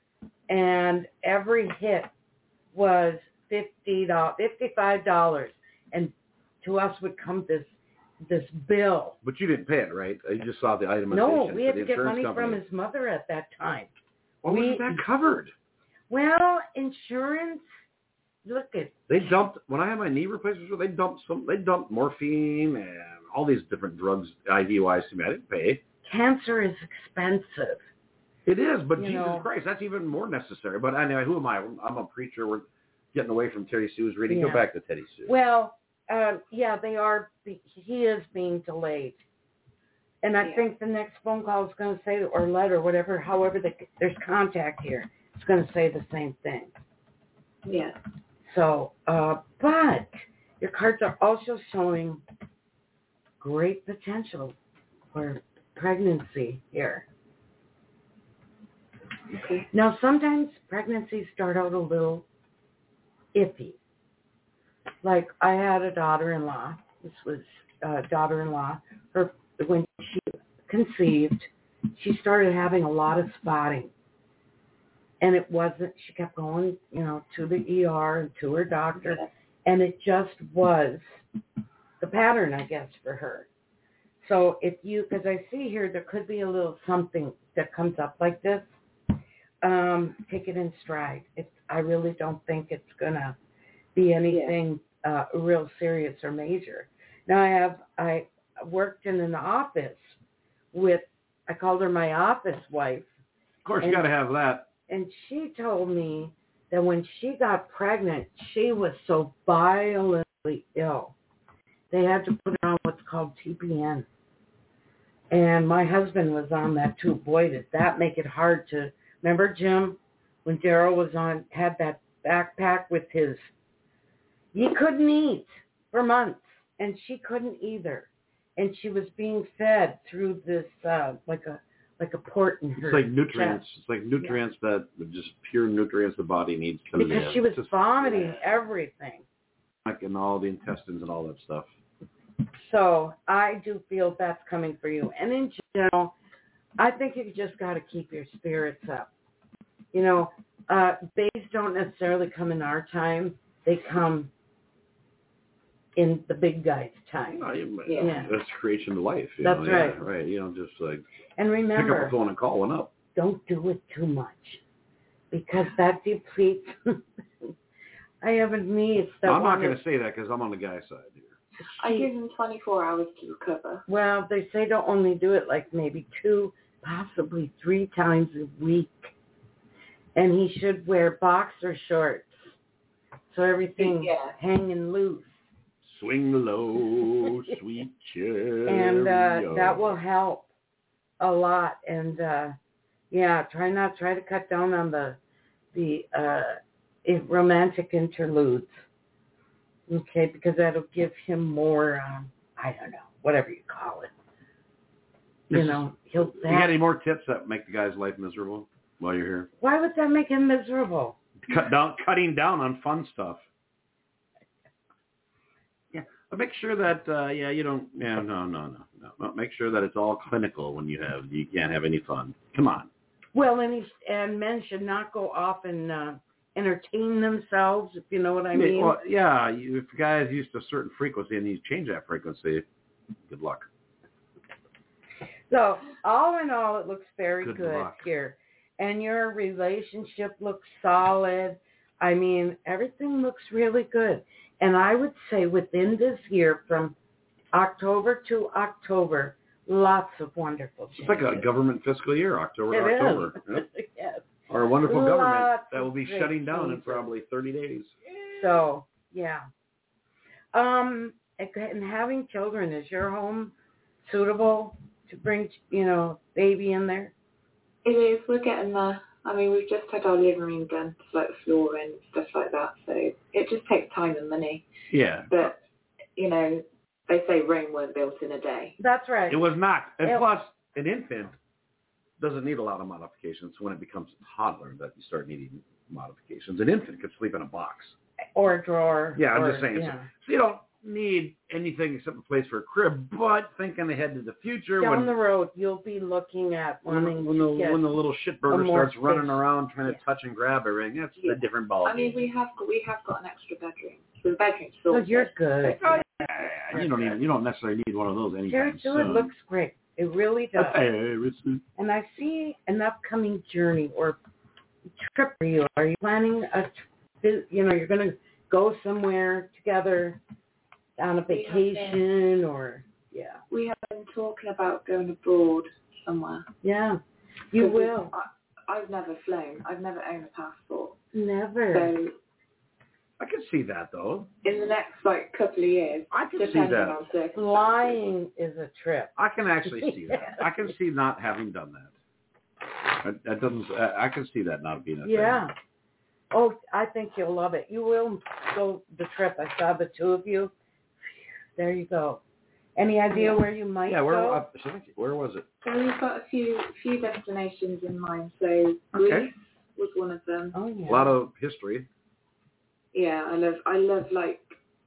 and every hit was fifty dollars, fifty-five dollars, and to us would come this this bill. But you didn't pay it, right? You just saw the itemization. No, we for had the to get insurance money company. from his mother at that time. Why we- wasn't that covered? Well, insurance, look at, They dumped when I had my knee replacement. They dumped some. They dumped morphine and all these different drugs, I V Is to me. I didn't pay. cancer is expensive. It is, but You Jesus know. Christ, that's even more necessary. But anyway, who am I? I'm a preacher. We're getting away from Terry Sue's reading. Go Yeah. back to Teddy Sue. Well, um, yeah, they are, he is being delayed. And I Yeah. think the next phone call is going to say, or letter, whatever, however the, there's contact here, it's going to say the same thing. Yeah. So, uh, but your cards are also showing great potential for pregnancy here. Okay. Now, sometimes pregnancies start out a little iffy. Like, I had a daughter-in-law. This was uh, daughter-in-law. Her when she conceived, she started having a lot of spotting. And it wasn't, she kept going, you know, to the E R and to her doctor. Yeah. And it just was the pattern, I guess, for her. So if you, because I see here, there could be a little something that comes up like this. Um, take it in stride. It's, I really don't think it's going to be anything uh, real serious or major. Now I have, I worked in an office with, I called her my office wife. Of course, And- you got to have that. And she told me that when she got pregnant, she was so violently ill. They had to put her on what's called T P N. And my husband was on that too. Boy, did that make it hard to, remember Jim, when Daryl was on, had that backpack with his, he couldn't eat for months, and she couldn't either. And she was being fed through this, uh, like a like a port in her It's like nutrients. chest. It's like nutrients yeah. that just pure nutrients the body needs to because live. she was just, vomiting yeah. everything. Like in all the intestines and all that stuff. So I do feel that's coming for you. And in general, I think you just got to keep your spirits up. You know, uh, babies don't necessarily come in our time. They come in the big guy's time. No, you, yeah. yeah. That's creation of life. You that's know? right. Yeah, right. You know, just like and remember, pick up the phone and call one up. Don't do it too much because that depletes. I have a niece that I'm not wanted... going to say that because I'm on the guy's side here. I give them twenty-four hours to recover. Well, they say to only do it like maybe two, possibly three times a week. And he should wear boxer shorts so everything's yeah. hanging loose. Swing low, sweet cherry. And uh, that will help a lot. And, uh, yeah, try not try to cut down on the the uh, romantic interludes. Okay, because that'll give him more, um, I don't know, whatever you call it. You know, he'll... You got any more tips that make the guy's life miserable while you're here? Why would that make him miserable? Cut down, cutting down on fun stuff. Yeah, but make sure that, uh, yeah, you don't, yeah, no, no, no, no, no. Make sure that it's all clinical when you have, you can't have any fun. Come on. Well, and, he's, and men should not go off and... Uh, entertain themselves, if you know what I mean. Well, yeah, if guys used to a certain frequency and you change that frequency, good luck. So, all in all, it looks very good, good luck. here. And your relationship looks solid. I mean, everything looks really good. And I would say within this year, from October to October, lots of wonderful changes. It's like a government fiscal year, October to it October. Yep. Yes. Or a wonderful Lots government that will be shutting down changes. in probably thirty days. So, yeah. Um, and having children, is your home suitable to bring, you know, baby in there? It is. We're getting there. I mean, we've just had our living room done, like the flooring and stuff like that. So it just takes time and money. Yeah. But, you know, they say Rome weren't built in a day. That's right. It was not. And it, plus, an infant doesn't need a lot of modifications. When it becomes a toddler that you start needing modifications. An infant could sleep in a box. Or a drawer. Yeah, I'm or, just saying. Yeah. So, so you don't need anything except a place for a crib, but thinking ahead to the future. Down when, the road, you'll be looking at wanting when, when, the, to get when the little shitburger starts space. running around trying to yeah. touch and grab everything, that's yeah. a different ballgame. I mean, we have got, we have got an extra bedroom. So the bedroom's full. So you're good. Oh, yeah, you don't even, you don't necessarily need one of those anytime so soon. it looks great. It really does. Uh, and I see an upcoming journey or trip for you. Are you planning a, you know, you're going to go somewhere together on a vacation or, yeah. We have been talking about going abroad somewhere. Yeah, you will. I, I've never flown. I've never owned a passport. Never. So I can see that, though. in the next, like, couple of years, I can see depending that. on circumstances. Flying is a trip. I can actually see that. I can see not having done that. That, that doesn't. I can see that not being a yeah. thing. Oh, I think you'll love it. You will go the trip. I saw the two of you. There you go. Any idea where you might yeah, where, go? Uh, where was it? So we've got a few few destinations in mind. So Greece Okay. was one of them. Oh yeah. A lot of history. Yeah, I love I love like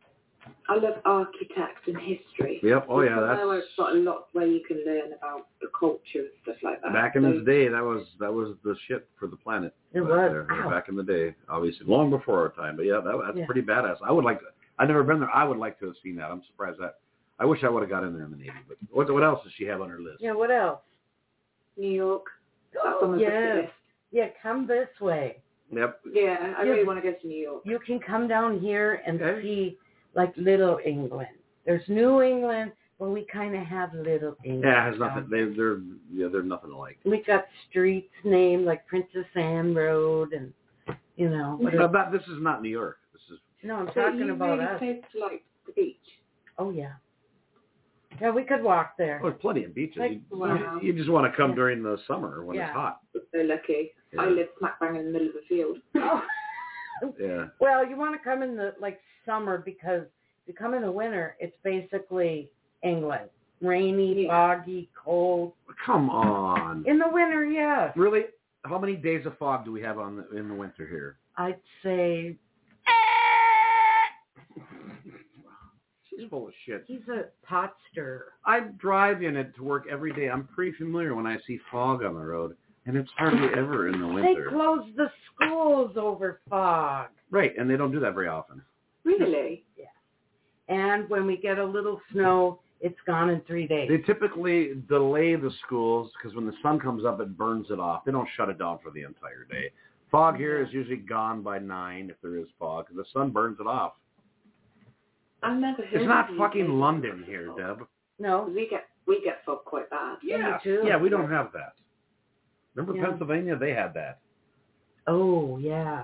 I love architects and history. Yep. Oh yeah, Somewhere where that's. it's got a lot where you can learn about the culture and stuff like that. Back in so, this day, that was that was the shit for the planet. It right was. there. Ow. Back in the day, obviously, long before our time. But yeah, that, that's Yeah. pretty badass. I would like to. I've never been there. I would like to have seen that. I'm surprised that. I wish I would have got in there in the Navy. But what what else does she have on her list? Yeah. What else? New York. That's Oh, on the yeah. bucket list. Yeah. Come this way. Yep. Yeah, I Yeah. really want to go to New York. You can come down here and Okay. see like Little England. There's New England, but we kind of have Little England. Yeah, it has down nothing. They, they're yeah, they're nothing alike. We got streets named like Princess Anne Road, and you know. What No, is, but this is not New York. This is. no, I'm So talking you about really us. close to like the beach. Oh yeah. Yeah, we could walk there. Oh, there's plenty of beaches. Like, you, wow. you, you just want to come Yeah. during the summer when Yeah. it's hot. We're so lucky. Yeah. I live smack bang in the middle of the field. Oh. Yeah. Well, you want to come in the like summer because if you come in the winter, it's basically England. rainy, Yeah. foggy, cold. Come on. In the winter, yes. Really? How many days of fog do we have on the, in the winter here? I'd say She's full of shit. he's a pot stirrer. I drive in it to work every day. I'm pretty familiar when I see fog on the road, and it's hardly ever in the They winter. close the schools over fog. Right, and they don't do that very often. Really? And when we get a little snow, it's gone in three days. They typically delay the schools because when the sun comes up, it burns it off. They don't shut it down for the entire day. Fog here is usually gone by nine if there is fog because the sun burns it off. I've never heard It's not of fucking these London days. here, Deb. No, We get we get fog quite bad. Yeah, you do. Yeah, we don't have that. Remember Yeah. Pennsylvania? They had that. Oh, yeah.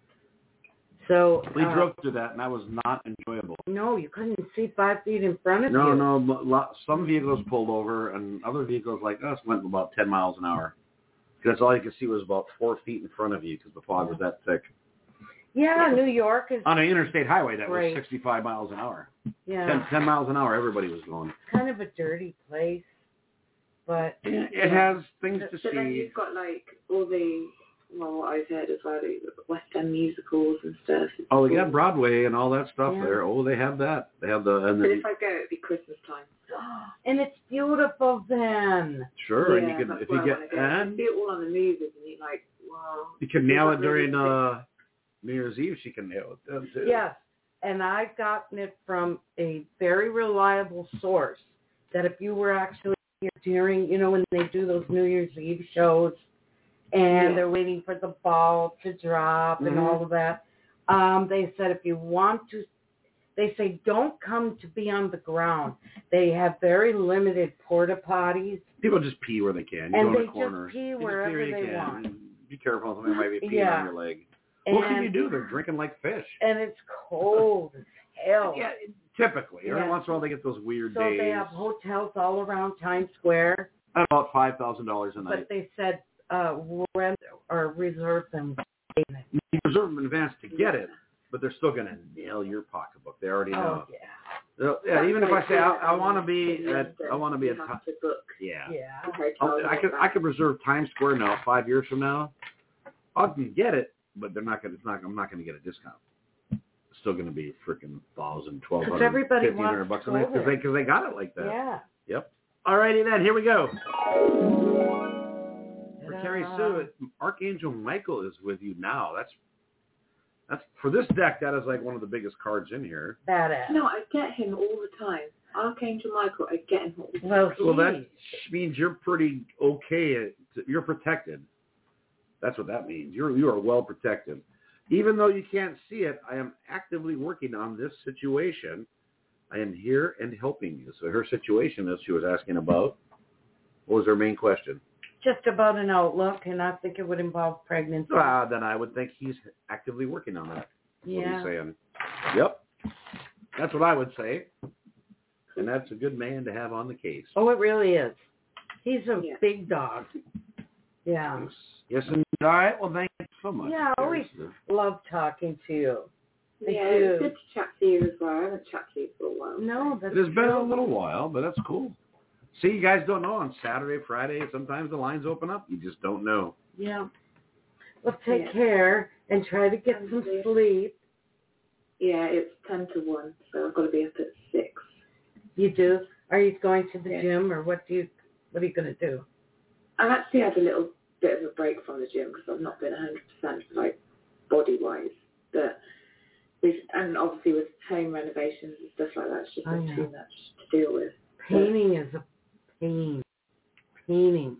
So We uh, drove through that, and that was not enjoyable. no, you couldn't see five feet in front of No, you. no. lo- Some vehicles pulled over, and other vehicles like us went about ten miles an hour. That's all you could see was about four feet in front of you because the fog was that thick. Yeah, New York is On an interstate highway, that Right. was sixty-five miles an hour. yeah ten, ten miles an hour, everybody was going. kind of a dirty place, but It has things to But then see. you've got like all the well, what I've heard as well, the West End musicals and stuff. It's Oh, they cool. got Broadway and all that stuff Yeah. there. Oh, they have that. They have the and But then if I go, it'd be Christmas time. and it's beautiful then. sure, and Yeah, you can that's if where you I get wanna go. and You see it all on the movies, and you're like, wow. you can nail it It's not really during uh, New Year's Eve. She can nail it then too. Yes, and I've gotten it from a very reliable source that if you were actually here during, you know, when they do those New Year's Eve shows and Yeah. they're waiting for the ball to drop and Mhm. all of that, um, they said if you want to, they say don't come to be on the ground. They have very limited porta potties. People just pee where they can. You And go in they the just corners. pee You just wherever where you they can. want. Be careful, somebody might be peeing Yeah. on your leg. And, What can you do? They're drinking like fish. And it's cold as hell. Yeah, typically. Every Yeah. once in a while they get those weird So days. they have hotels all around Times Square, About five thousand dollars a night. but they said uh, rent or reserve them. You reserve them in advance to get it, but they're still going to nail your pocketbook. They already know. Oh yeah, So, yeah, That's even if like I say I, here I want to in be at, London, I want to be you at, have Ti- to book yeah. yeah. a hotel. I'll- I could I could reserve Times Square now. Five years from now, I can get it, but they're not going. It's not. I'm not going to get a discount. It's still going to be freaking thousand, twelve hundred, everybody fifteen hundred wants bucks to a night go because there. they because they got it like that. Yeah. Yep. Alrighty then, here we go. For Ta-da. Terry Sue, Archangel Michael is with you now. That's that's for this deck. That is like one of the biggest cards in here. Badass. No, I get him all the time. Archangel Michael, I get him all the time. Well, Well, that geez. means you're pretty okay. At, you're protected. That's what that means. You're you are well protected. Even though you can't see it, I am actively working on this situation. I am here and helping you. So her situation is she was asking about. What was her main question? just about an outlook, and I think it would involve pregnancy. Uh, then I would think he's actively working on that. What yeah. he's saying. Yep. That's what I would say. And that's a good man to have on the case. Oh, it really is. He's a Yeah. big dog. Yeah. Yes. Yes, and all right. Well, thank you so much. Yeah, I always There's love talking to you. I Yeah, do. it's good to chat to you as well. I haven't chatted to you for a while. No, the- that's It has been a true. little while, but that's cool. See, you guys don't know on Saturday, Friday, sometimes the lines open up. You just don't know. Yeah. Well, take Yeah. care and try to get Thank some you. sleep. Yeah, it's ten to one, so I've got to be up at six. You do? Are you going to the Yeah. gym, or what do you? What are you going to do? I've actually had a little bit of a break from the gym because I've not been one hundred percent like body-wise. But we've, and obviously with home renovations and stuff like that, it's just I been know. too much to deal with. Painting is a pain. Painting.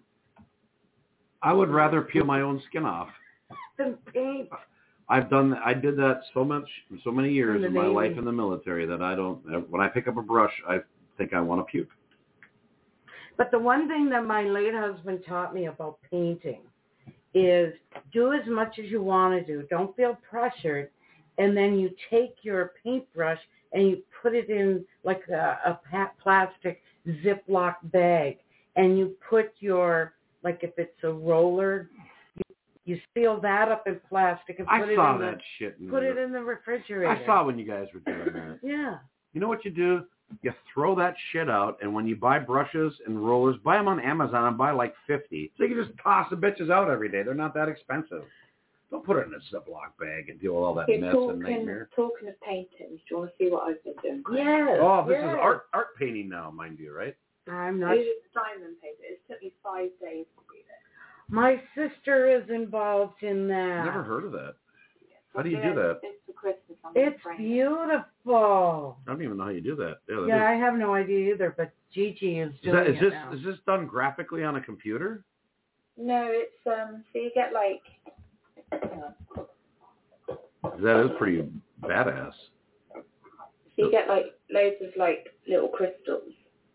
I would rather peel my own skin off. The paint. I've done. I did that so much, so many years In the in my Navy. life in the military that I don't. When I pick up a brush, I think I want to puke. But the one thing that my late husband taught me about painting is do as much as you want to do. Don't feel pressured. And then you take your paintbrush and you put it in like a, a pa- plastic Ziploc bag. And you put your, like if it's a roller, you, you seal that up in plastic and I put it saw in that the, shit. In put the, it in the refrigerator. I saw when you guys were doing that. Yeah. You know what you do? You throw that shit out, and when you buy brushes and rollers, buy them on Amazon and buy like fifty. So you can just toss the bitches out every day. They're not that expensive. Don't put it in a Ziploc bag and deal with all that Okay, mess talking, and nightmare. talking of paintings, do you want to see what I've been doing? Yes. Oh, this yes. is art art painting now, mind you, right? I'm not. This is diamond painting. It took me five days to do this. My sister is involved in that. Never heard of that. How I'm do you doing do that? This for Christmas. I'm It's praying. beautiful. I don't even know how you do that. Yeah, that Yeah, is, I have no idea either, but Gigi is is, doing that, is it this now. is this done graphically on a computer? No, it's um. So you get like. Uh, That is pretty badass. so you get like loads of like little crystals,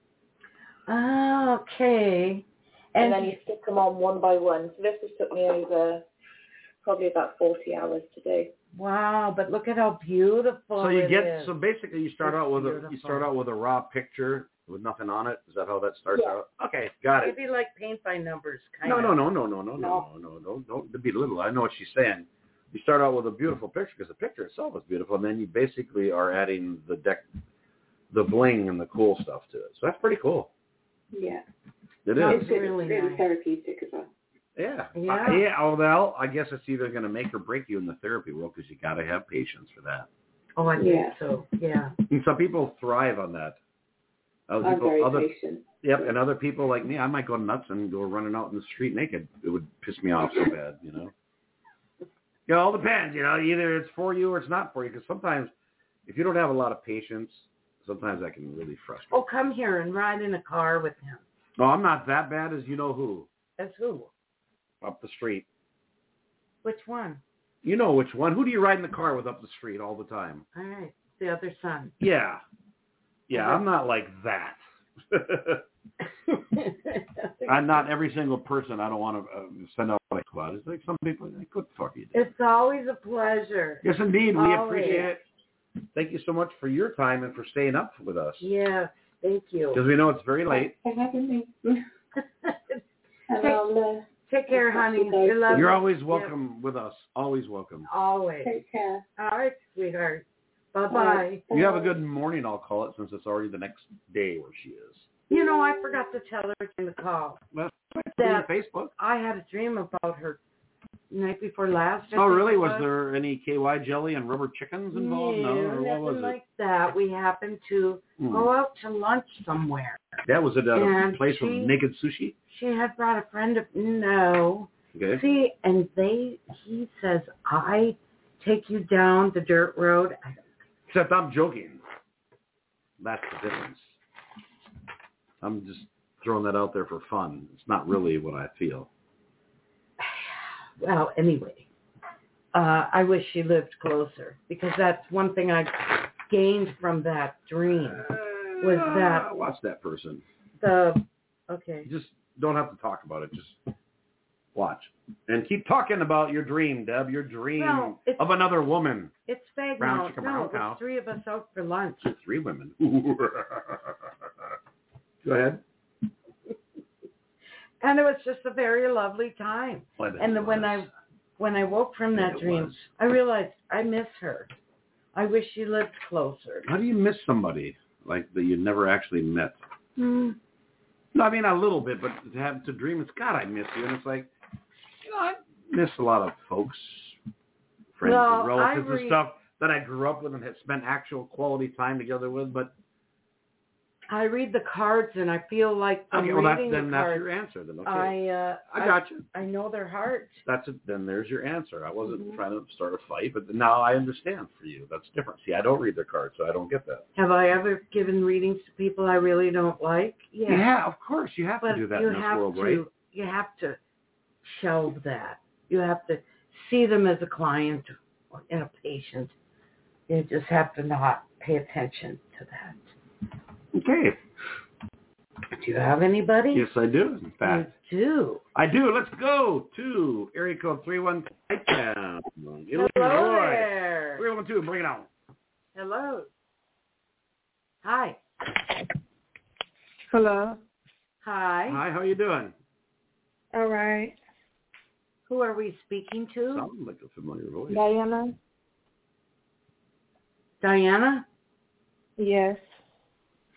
Oh, okay. and, And, then you stick them on one by one. So this has took me over probably about forty hours to do. wow, but look at how beautiful So you it get is. so basically you start It's out with a you beautiful. start out with a raw picture with nothing on it. Is that how that starts Yeah. out? Okay, got it. Maybe like paint by numbers, kind No, of. no, no, no, no, no, no, no, no, no, don't belittle. I know what she's saying. You start out with a beautiful picture because the picture itself is beautiful, and then you basically are adding the deck, the bling and the cool stuff to it. So that's pretty cool. Yeah. It No, is. It's really really nice. therapeutic as well. Yeah. Yeah. Uh, yeah. Oh, well, I guess it's either going to make or break you in the therapy world because you got to have patience for that. Oh, I think Yeah. so. Yeah. And some people thrive on that. Other I'm people, very other, patient. Yep, and other people like me, I might go nuts and go running out in the street naked. It would piss me off so bad, you know. It all depends, you know. Either it's for you or it's not for you. Because sometimes, if you don't have a lot of patience, sometimes that can really frustrate. Oh, come here and ride in a car with him. No, I'm not that bad as you know who As who? up the street. Which one? You know which one. Who do you ride in the car with up the street all the time? All right, the other son. Yeah, yeah. I'm not like that. I'm not every single person. I don't want to uh, send out a squad. It's like some people. Like, good fuck you. It's always a pleasure. Yes, indeed. We Always. appreciate it. Thank you so much for your time and for staying up with us. Yes, thank you. Because we know it's very late. Thanks for having me. And Take- I'll uh, Take care, honey. Okay. You're lovely. You're always welcome with us. Always welcome. Always. take care. All right, sweetheart. Bye-bye. You have a good morning, I'll call it, since it's already the next day where she is. You know, I forgot to tell her in the call. Well, That- Facebook. I had a dream about her night before last. I Oh, think really? it Was there any K Y jelly and rubber chickens involved? No, or what nothing was it? like that. We happened to Hmm. go out to lunch somewhere. That was it at a And place with she- naked sushi? She had brought a friend of no. Okay. See, and they he says, I take you down the dirt road. I, Except I'm joking. That's the difference. I'm just throwing that out there for fun. It's not really what I feel. well, anyway, uh, I wish she lived closer because that's one thing I gained from that dream was that Uh, watch that person. the okay. You just don't have to talk about it. Just watch. And keep talking about your dream, Deb, your dream Well, it's- of another woman. It's vague Brown now. chicken, No, brown it was cow. three of us out for lunch. Three women. Go ahead. And it was just a very lovely time. Well, it And then when I was. when I woke from that It dream, was. I realized I miss her. I wish she lived closer. How do you miss somebody like that you never actually met? Hmm. No, I mean a little bit, but to have to dream, it's God, I miss you, and it's like, you know, I miss a lot of folks, friends, Well, and relatives I and re- stuff that I grew up with and had spent actual quality time together with. But I read the cards and I feel like I'm okay, well, that's, reading then the that's cards. your answer. Then okay, I uh, I got you. I know their heart. That's it. Then there's your answer. I wasn't Mhm. trying to start a fight, but now I understand for you. That's different. See, I don't read their cards, so I don't get that. Have I ever given readings to people I really don't like? Yeah. of course you have But to do that you in this have world, to right? you have to shelve that. You have to see them as a client and a patient. You just have to not pay attention to that. Okay. Do you have anybody? Yes, I do. In fact. You do. I do. Let's go to area code three one two. Illinois. Hello there. three one two, bring it on. Hello. Hi. Hello. Hi. Hi, how you doing? All right. Who are we speaking to? Sounds like a familiar voice. Diana? Diana? Yes.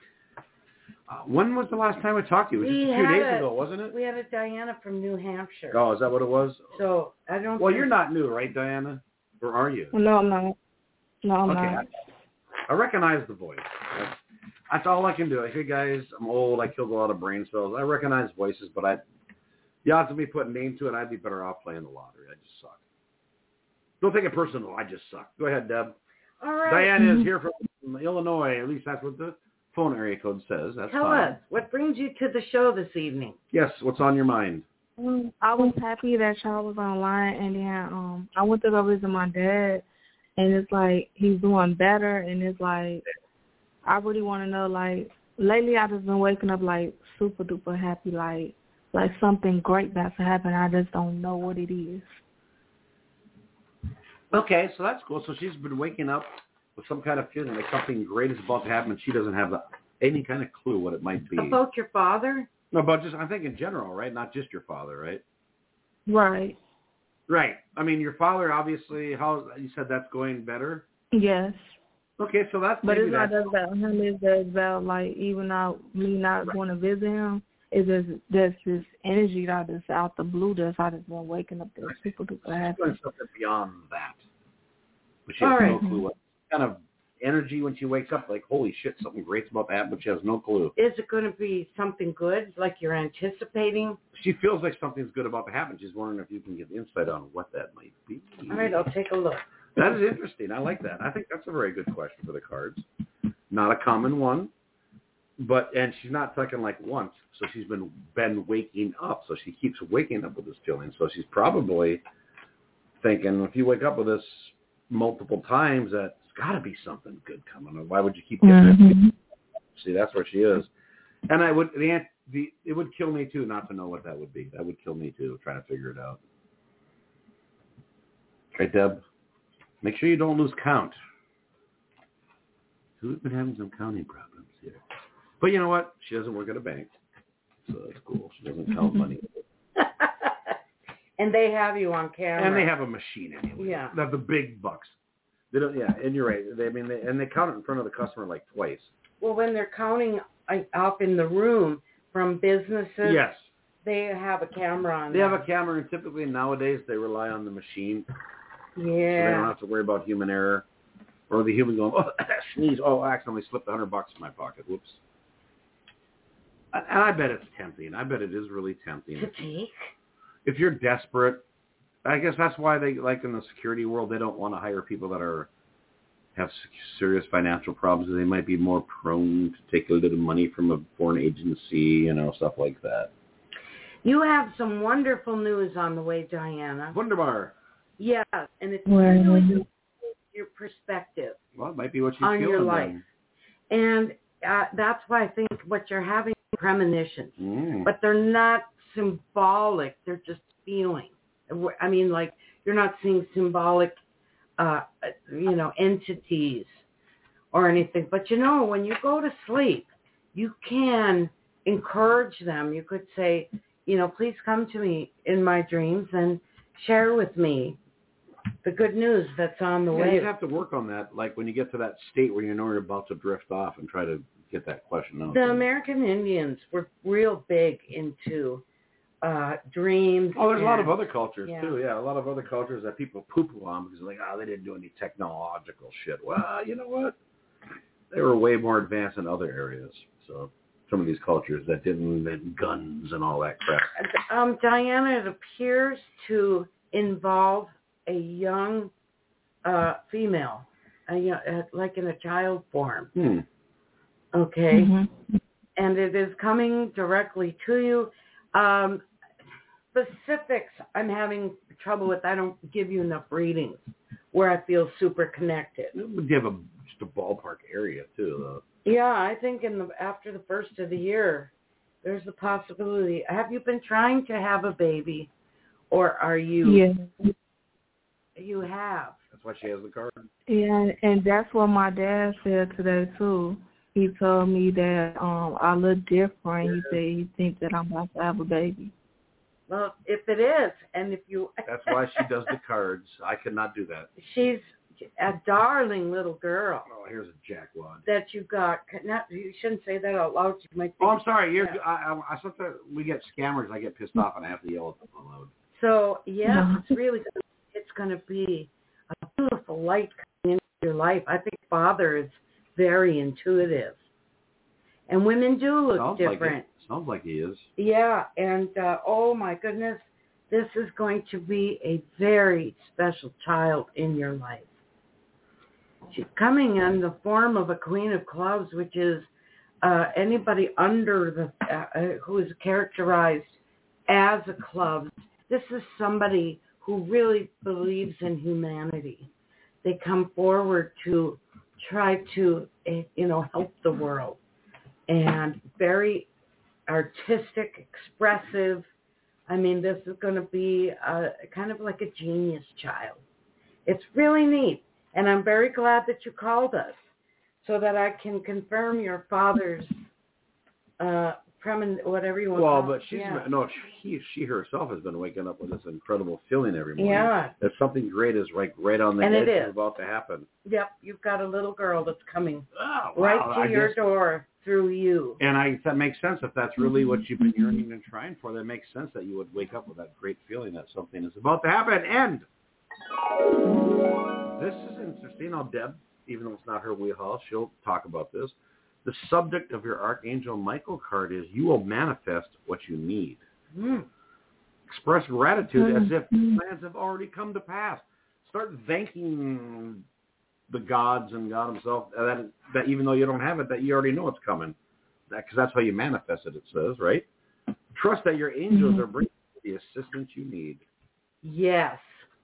Uh, when was the last time I talked to you? It was We just a few had days a- ago, wasn't it? We had a Diana from New Hampshire. Oh, is that what it was? So I don't. Well, think... you're not new, right, Diana? Or are you? No, I'm not. No, I'm okay. not. I, I recognize the voice. That's, that's all I can do. Hey, guys, I'm old. I killed a lot of brain cells. I recognize voices, but I, the odds of me putting a name to it, I'd be better off playing the lottery. I just suck. Don't take it personal. I just suck. Go ahead, Deb. All right. Diana is here from Illinois. At least that's what the phone area code says. That's Tell fine. us, what brings you to the show this evening? Yes, what's on your mind? Mm, I was happy that y'all was online, and then um, I went to go visit my dad, and it's like he's doing better, and it's like I really want to know, like, lately I've just been waking up, like, super duper happy, like, like something great about to happen. I just don't know what it is. Okay, so that's cool. So she's been waking up with some kind of feeling like something great is about to happen, and she doesn't have the, any kind of clue what it might be. About your father? No, but just I think in general, right? Not just your father, right? Right. Right. I mean, your father, obviously, how you said that's going better? Yes. Okay, so that's But maybe it's not that's, just about him. It's just about, like, even out me not Right. going to visit him, it's just there's this energy that is out the blue that's I just been waking up there super duper she's happy. doing something beyond that. But she has All no right. clue what kind of energy when she wakes up, like, holy shit, something great's about to happen, but she has no clue. Is it going to be something good, like you're anticipating? She feels like something's good about to happen. She's wondering if you can get insight on what that might be. All right, I'll take a look. That is interesting. I like that. I think that's a very good question for the cards. Not a common one, but and she's not talking like once. So she's been been waking up. So she keeps waking up with this feeling. So she's probably thinking, if you wake up with this multiple times, that's got to be something good coming. Why would you keep getting Mm-hmm. it? See, that's where she is. And I would the the it would kill me too not to know what that would be. That would kill me too, trying to figure it out. Okay, Deb. Make sure you don't lose count. We've been having some counting problems here. But you know what? She doesn't work at a bank. So that's cool. She doesn't count money. And they have you on camera. And they have a machine anyway. Yeah. They have the big bucks. They don't, yeah, and you're right. They, I mean, they, and they count it in front of the customer like twice. Well, when they're counting uh, up in the room from businesses, Yes. they have a camera on They them. have a camera, and typically nowadays they rely on the machine. Yeah. So they don't have to worry about human error. Or the human going, oh, sneeze, oh, I accidentally slipped a hundred bucks in my pocket. Whoops. And I bet it's tempting. I bet it is really tempting. To take? If you're desperate, I guess that's why they, like in the security world, they don't want to hire people that are have serious financial problems. They might be more prone to take a little money from a foreign agency, you know, stuff like that. You have some wonderful news on the way, Diana. Wunderbar. Yes, and it's Well, really your perspective Well, it might be what she's on feeling your life. then. And uh, that's why I think what you're having are premonitions. Mm. But they're not symbolic. They're just feeling. I mean, like, you're not seeing symbolic, uh, you know, entities or anything. But, you know, when you go to sleep, you can encourage them. You could say, you know, please come to me in my dreams and share with me the good news that's on the Yeah, way. you'd have to work on that, like when you get to that state where you know you're about to drift off and try to get that question out. The American Indians were real big into uh, dreams. Oh, there's a lot of and- other cultures, yeah. too. Yeah, a lot of other cultures that people poo-poo on because they're like, oh, they didn't do any technological shit. Well, you know what? They were way more advanced in other areas. So some of these cultures that didn't invent guns and all that crap. Um, Diana, it appears to involve a young uh, female, a, young- uh, like in a child form. Hmm. Okay? Mm-hmm. And it is coming directly to you. Um, specifics, I'm having trouble with. I don't give you enough readings where I feel super connected. It would give a, just a ballpark area, too, though. Yeah, I think in the after the first of the year, there's the possibility. Have you been trying to have a baby, or are you? Yeah. You have. That's why she has the card. Yeah, and that's what my dad said today too. He told me that um I look different. He said he thinks that I'm about to have a baby. Well, if it is, and if you, That's why she does the cards. I could not do that. she's a darling little girl. Oh, here's a jackwad. That you got. Not, you shouldn't say that out loud. You might think, oh, I'm sorry. You're, yeah. I, I, I sometimes we get scammers. I get pissed off and I have to yell at them aloud. So, yeah, it's really, it's going to be a beautiful light coming into your life. I think Father is very intuitive. And women do look Sounds different. Like it. Sounds like he is. Yeah, and uh, oh my goodness, this is going to be a very special child in your life. She's coming in the form of a Queen of Clubs, which is uh, anybody under the uh, who is characterized as a club. This is somebody who really believes in humanity. They come forward to try to, you know, help the world, and very artistic, expressive. I mean, this is going to be a, kind of like a genius child. It's really neat. And I'm very glad that you called us so that I can confirm your father's uh, premin, whatever you want well, to call it. Well, but she's, yeah. no, she, she herself has been waking up with this incredible feeling every morning. Yeah. That something great is right, right on the and edge it is. about to happen. Yep, you've got a little girl that's coming oh, wow. right to I your guess, door through you. And I that makes sense. If that's really what you've been yearning and trying for, that makes sense that you would wake up with that great feeling that something is about to happen. And this is interesting. Now, Deb, even though it's not her wheelhouse, she'll talk about this. The subject of your Archangel Michael card is you will manifest what you need. Mm. Express gratitude as if plans have already come to pass. Start thanking the gods and God himself that, that even though you don't have it, that you already know it's coming. Because that, that's how you manifest it, it says, right? Trust that your angels mm-hmm. are bringing you the assistance you need. Yes.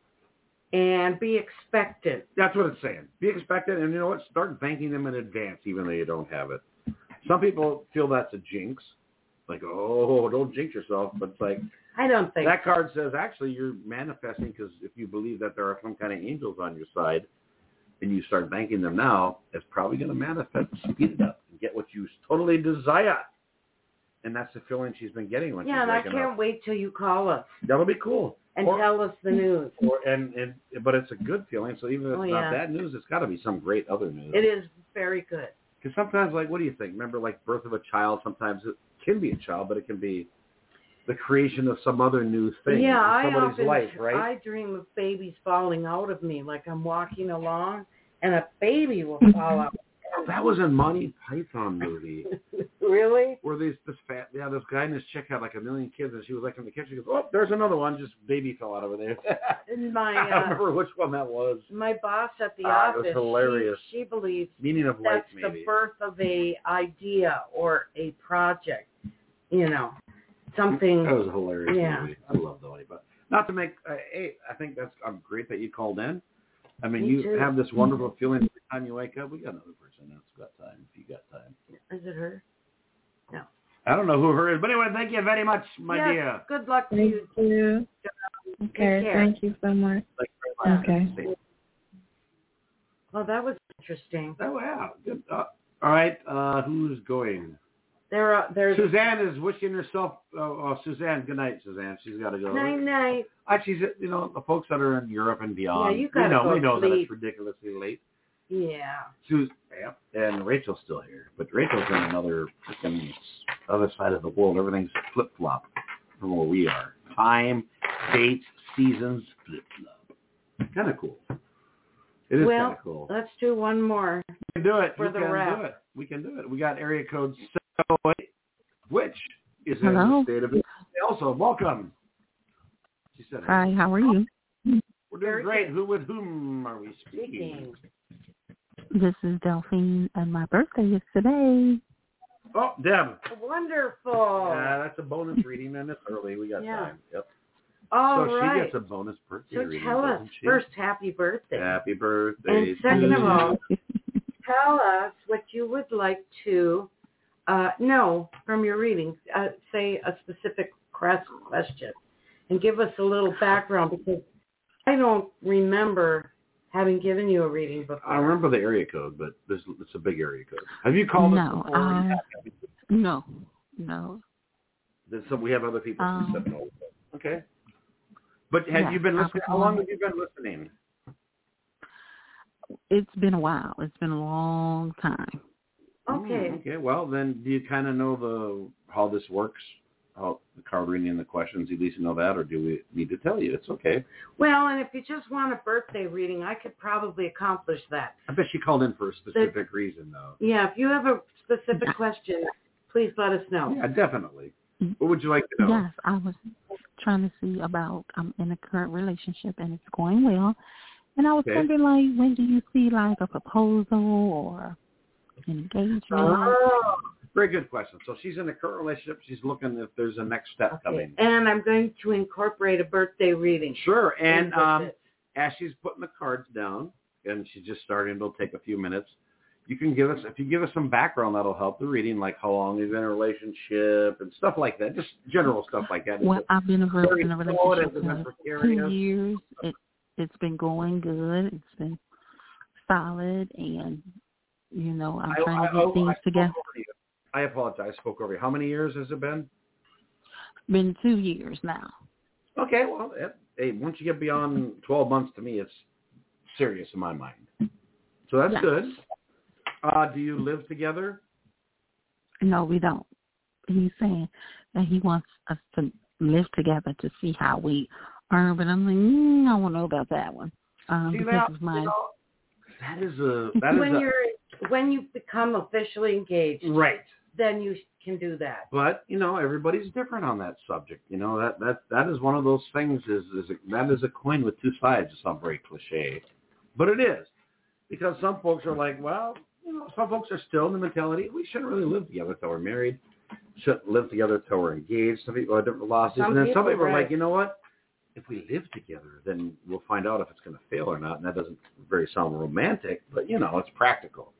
And be expectant. That's what it's saying. Be expectant, and you know what? Start thanking them in advance, even though you don't have it. Some people feel that's a jinx. Like, oh, don't jinx yourself. But it's like, I don't think that card says actually you're manifesting because if you believe that there are some kind of angels on your side and you start thanking them now, it's probably going to manifest, speed it up, and get what you totally desire. And that's the feeling she's been getting when yeah, she's and I waking can't up. wait till you call us. That'll be cool. And or, tell us the news. Or, and, and But it's a good feeling, so even if oh, it's yeah. not bad news, it's got to be some great other news. It is very good. Because sometimes, like, what do you think? Remember, like, birth of a child, sometimes it can be a child, but it can be the creation of some other new thing yeah, in somebody's I often, life, right? I dream of babies falling out of me, like I'm walking along, and a baby will fall out. That was in Monty Python movie. Really? Where these this fat yeah, this guy and this chick had like a million kids, and she was like in the kitchen. She goes, "Oh, there's another one. Just baby fell out over there." my, I uh, don't remember which one that was. My boss at the uh, office, it was hilarious. She, she believes meaning of life, that's maybe the birth of a idea or a project. You know, something. That was a hilarious yeah. movie. I love the way, but not to make. Uh, hey, I think that's um, great that you called in. I mean, Me you too. have this wonderful feeling every time you wake up. We got another person that's got time. If you got time, is it her? No. I don't know who her is, but anyway, thank you very much, my yes, dear. Good luck to thank you. you. Okay, thank you so much. Thank you very much. Okay. Well, that was interesting. Oh, yeah. Good. Uh, all right. Uh, who's going? There are, there's Suzanne is wishing herself. Oh, oh, Suzanne. Good night, Suzanne. She's got to go. night night. Actually, she's, you know, the folks that are in Europe and beyond. Yeah, you gotta we know, go we know sleep. that it's ridiculously late. Yeah. Sus, yeah, and Rachel's still here, but Rachel's in another freaking other side of the world. Everything's flip flop from where we are. Time, dates, seasons, flip flop. Kind of cool. It is well, kind of cool. Let's do one more. We can do it. For we the can wrap. do it. We can do it. We got area code seven oh eight, which is Hello. in the state of Illinois. Also, welcome. She said, hi, how are you? We're doing Very great. good. Who with whom are we speaking? Speaking. This is Delphine, and my birthday is today. Oh, Deb. Wonderful. Yeah, that's a bonus reading, and it's early. We got Yeah. time. Yep. All so right. she gets a bonus birthday So reading, tell us doesn't she? first, happy birthday. Happy birthday. And second to of all, you. tell us what you would like to uh, know from your reading. Uh, say a specific question, and give us a little background because I don't remember having given you a reading before. I remember the area code, but this it's a big area code. Have you called no, us before? I, no, no. So we have other people um, who said no. Okay. But have yeah, you been listening? How was long one. have you been listening? it's been a while. It's been a long time. Okay. Mm, okay. Well, then, do you kind of know the how this works? How the card reading and the questions? You at least know that, or do we need to tell you? It's okay. Well, and if you just want a birthday reading, I could probably accomplish that. I bet she called in for a specific the, reason, though. Yeah. If you have a specific question, please let us know. Yeah, definitely. What would you like to know? Yes, I was trying to see about, I'm in a current relationship and it's going well. And I was okay. wondering, like, when do you see, like, a proposal or an engagement? Oh, very good question. So she's in a current relationship. She's looking if there's a next step okay. coming. And I'm going to incorporate a birthday reading. Sure. And um, as she's putting the cards down, and she's just starting, it'll take a few minutes. You can give us, if you give us some background, that'll help the reading, like how long you've been in a relationship and stuff like that, just general stuff like that. Well, I've been in a relationship for two years. It, it's been going good. It's been solid, and, you know, I'm trying I, to get I, things I together. I apologize. I spoke over you. How many years has it been? Been two years now. Okay, well, it, hey, once you get beyond twelve months, to me, it's serious in my mind. So that's yeah. good. Uh, do you live together? No, we don't. He's saying that he wants us to live together to see how we earn, but I'm like, mm, I don't know about that one. Um, see, because that, of my... you know, that is a... That when is you're a, when you become officially engaged, right, then you can do that. But, you know, everybody's different on that subject. You know, that that, that is one of those things, is, is a, that is a coin with two sides. It's not very cliche, but it is. Because some folks are like, well... You know, some folks are still in the mentality, we shouldn't really live together until we're married. Shouldn't live together until we're engaged. Some people have different philosophies. Some and then people, some people right. are like, you know what? If we live together, then we'll find out if it's going to fail or not. And that doesn't very sound romantic, but, you know, it's practical.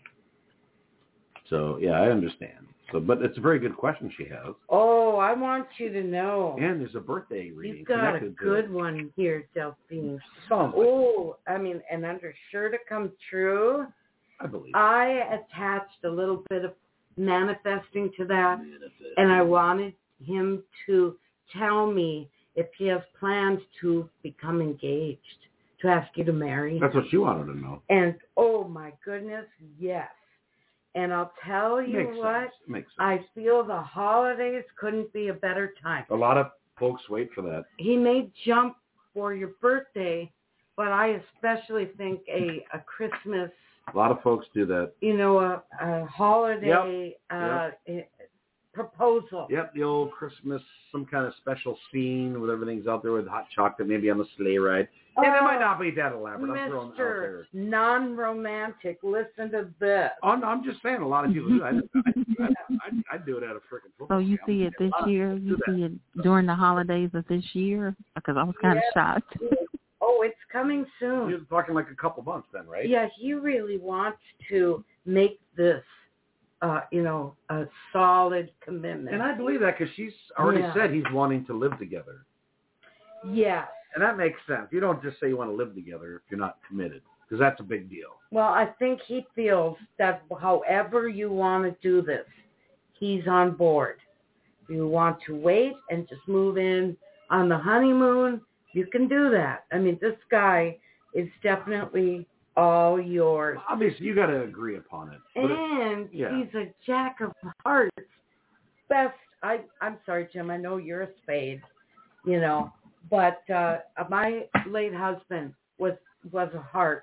So, yeah, I understand. So, but it's a very good question she has. Oh, I want you to know. And there's a birthday reading. You've got a good one here, Delphine. Sounds oh, like I mean, and under sure to come true... I believe. I attached a little bit of manifesting to that, Manifest. And I wanted him to tell me if he has plans to become engaged, to ask you to marry. That's what she wanted to know. And, oh, my goodness, yes. And I'll tell you Makes what, sense. Makes sense. I feel the holidays couldn't be a better time. A lot of folks wait for that. He may jump for your birthday, but I especially think a, a Christmas... A lot of folks do that. You know, a, a holiday yep. Uh, yep. proposal. Yep, the old Christmas, some kind of special scene with everything's out there with hot chocolate, maybe on the sleigh ride. Oh, and it might not be that elaborate. Mister I'm throwing out there. Non-romantic, listen to this. I'm, I'm just saying, a lot of people do that. I, I, I, I do it at a freaking football. So you see it this year? You see it during the holidays of this year? Because I was kind yeah. of shocked. Oh, it's coming soon. You're talking like a couple months then, right? Yeah, he really wants to make this, uh, you know, a solid commitment. And I believe that because she's already yeah. said he's wanting to live together. Yes. And that makes sense. You don't just say you want to live together if you're not committed, because that's a big deal. Well, I think he feels that however you want to do this, he's on board. If you want to wait and just move in on the honeymoon, you can do that. I mean, this guy is definitely all yours. Obviously, you got to agree upon it. And it, yeah. he's a jack of hearts. Best, I, I'm sorry, Jim, I know you're a spade, you know, but uh, my late husband was, was a heart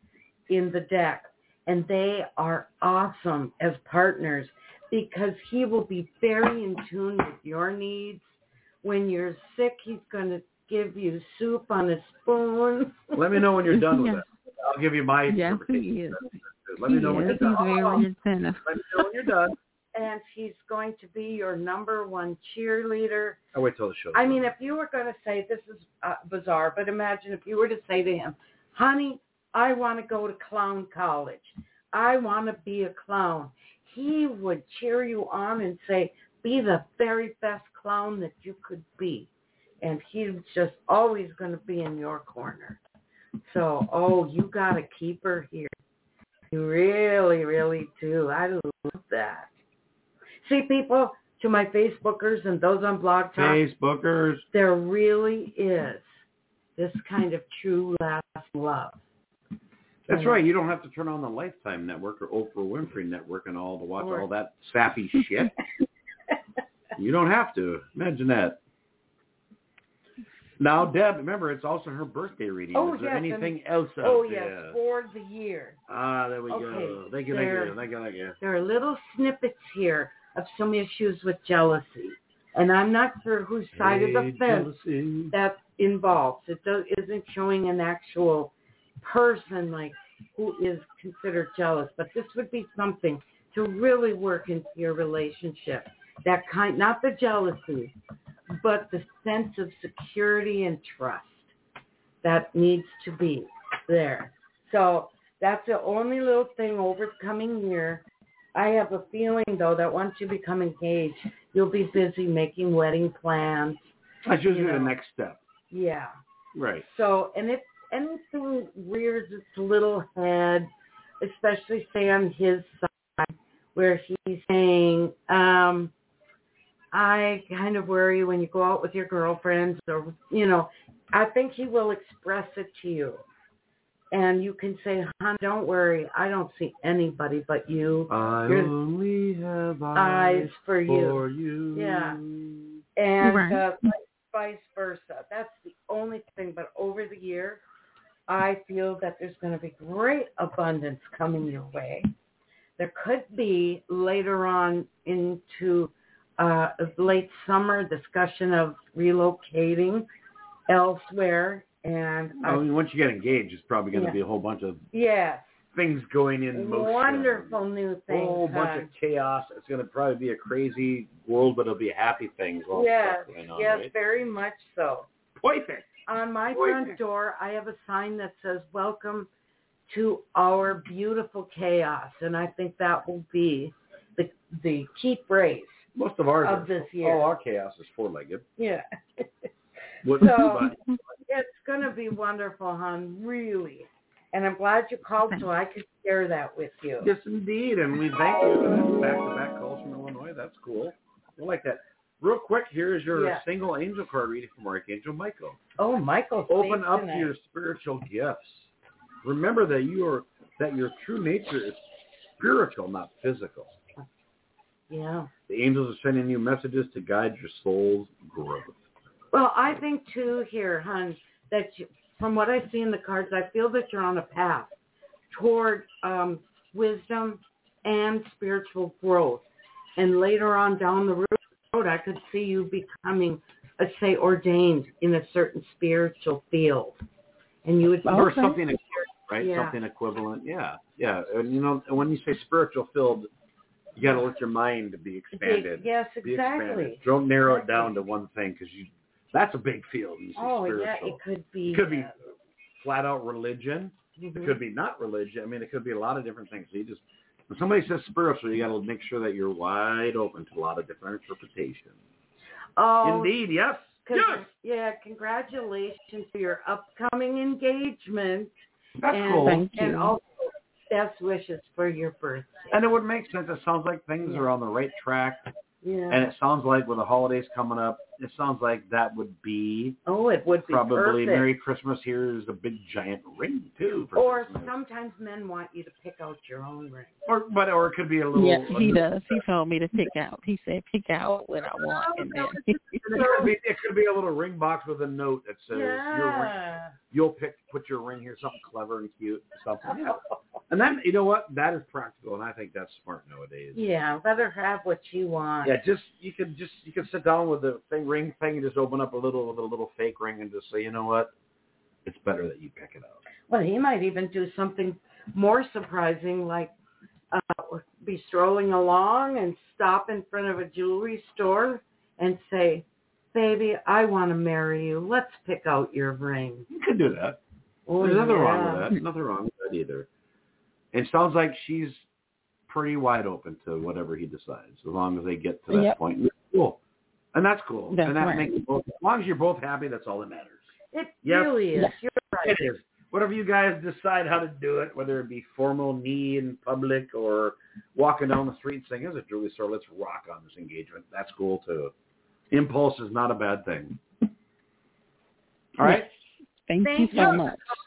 in the deck. And they are awesome as partners because he will be very in tune with your needs. When you're sick, he's going to give you soup on a spoon. Let me know when you're done with yes. it. I'll give you my yes, interpretation. He is. Let me he know is. when you're done. He's very oh, attentive. Let me know when you're done. And he's going to be your number one cheerleader. I'll wait till the show. I mean, if you were going to say, this is uh, bizarre, but imagine if you were to say to him, honey, I want to go to clown college. I want to be a clown. He would cheer you on and say, be the very best clown that you could be. And he's just always going to be in your corner. So, oh, you got a keeper here. You really, really do. I love that. See, people, to my Facebookers and those on Blog Talk, Facebookers, there really is this kind of true lasting love. That's right. You don't have to turn on the Lifetime Network or Oprah Winfrey Network and all to watch or... all that sappy shit. You don't have to. Imagine that. Now, Deb, remember, it's also her birthday reading. Oh, Is there yes, anything and, else out oh, there? yes, for the year. Ah, there we okay. go. Thank you, thank there, you, thank you, thank you. There are little snippets here of some issues with jealousy. And I'm not sure whose side hey, of the fence jealousy. That involves. It does, isn't showing an actual person like who is considered jealous, but this would be something to really work into your relationship. That kind, not the jealousy, but the sense of security and trust that needs to be there. So that's the only little thing over the coming year. I have a feeling, though, that once you become engaged, you'll be busy making wedding plans. That's usually you know. the next step. Yeah. Right. So, and if anything rears its little head, especially say on his side, where he's saying, um, I kind of worry when you go out with your girlfriends or, you know, I think he will express it to you. And you can say, hon, don't worry. I don't see anybody but you. I You're only have eyes, eyes for, for you. you. Yeah. And right. uh, vice versa. That's the only thing. But over the year, I feel that there's going to be great abundance coming your way. There could be later on into uh, late summer discussion of relocating elsewhere. And I mean, once you get engaged, it's probably going to yeah. be a whole bunch of yes. things going in motion. Wonderful new things. A whole bunch huh? of chaos. It's going to probably be a crazy world, but it'll be happy things. All Yes, going on, yes, right? very much so. Perfect. On my Perfect. front door, I have a sign that says, welcome to our beautiful chaos. And I think that will be the the key phrase Most of ours of are, this year. all our chaos is four-legged. Yeah. What, So but, it's going to be wonderful, hon, really. And I'm glad you called so I could share that with you. yes, indeed. And we thank you. And back-to-back calls from Illinois. That's cool. I like that. Real quick, here is your yeah. single angel card reading from Archangel Michael. Oh, Michael. Open up tonight. to your spiritual gifts. Remember that you are that your true nature is spiritual, not physical. Yeah. The angels are sending you messages to guide your soul's growth. Well, I think, too, here, hon, that you, from what I see in the cards, I feel that you're on a path toward um, wisdom and spiritual growth. And later on down the road, I could see you becoming, let's say, ordained in a certain spiritual field. And you would Or something, right? Yeah. Something equivalent. Yeah, yeah. And, you know, when you say spiritual field, you got to let your mind be expanded. Yes, be exactly. expanded. Don't narrow exactly. it down to one thing because you that's a big field. You say oh, spiritual. yeah, it could be. It could be flat out religion. Mm-hmm. It could be not religion. I mean, it could be a lot of different things. So you just when somebody says spiritual, you got to make sure that you're wide open to a lot of different interpretations. Oh, indeed, yes, con- yes. Yeah, congratulations to your upcoming engagement. That's and, cool. Thank you. And also best wishes for your birthday. And it would make sense. It sounds like things yeah. are on the right track. Yeah. And it sounds like with the holidays coming up, it sounds like that would be oh, it would be probably perfect. Merry Christmas. Here's a big giant ring too. For or Christmas. sometimes men want you to pick out your own ring. Or but or it could be a little. Yeah, he does. He told me to pick out. He said pick out what I want, and then it, could be, it could be a little ring box with a note that says yeah. your ring. You'll pick put your ring here, something clever and cute, something. You know. And then you know what? That is practical, and I think that's smart nowadays. Yeah, let her have what she wants. Yeah, just you could just you could sit down with the thing ring thing and just open up a little with a little fake ring and just say, you know what, it's better that you pick it out. Well, he might even do something more surprising, like uh, be strolling along and stop in front of a jewelry store and say, "Baby, I want to marry you. Let's pick out your ring." You could do that. Oh, There's nothing yeah. wrong with that. Nothing wrong with that either. It sounds like she's pretty wide open to whatever he decides, as long as they get to that yep. point. Cool. And that's cool. That's and that right. makes you both, as long as you're both happy, that's all that matters. It Yes. really is. Yes. You're right. It is. Whatever you guys decide how to do it, whether it be formal knee in public or walking down the street saying, "Here's a jewelry store, let's rock on this engagement." That's cool too. Impulse is not a bad thing. All right? Thank, Thank you so you. much.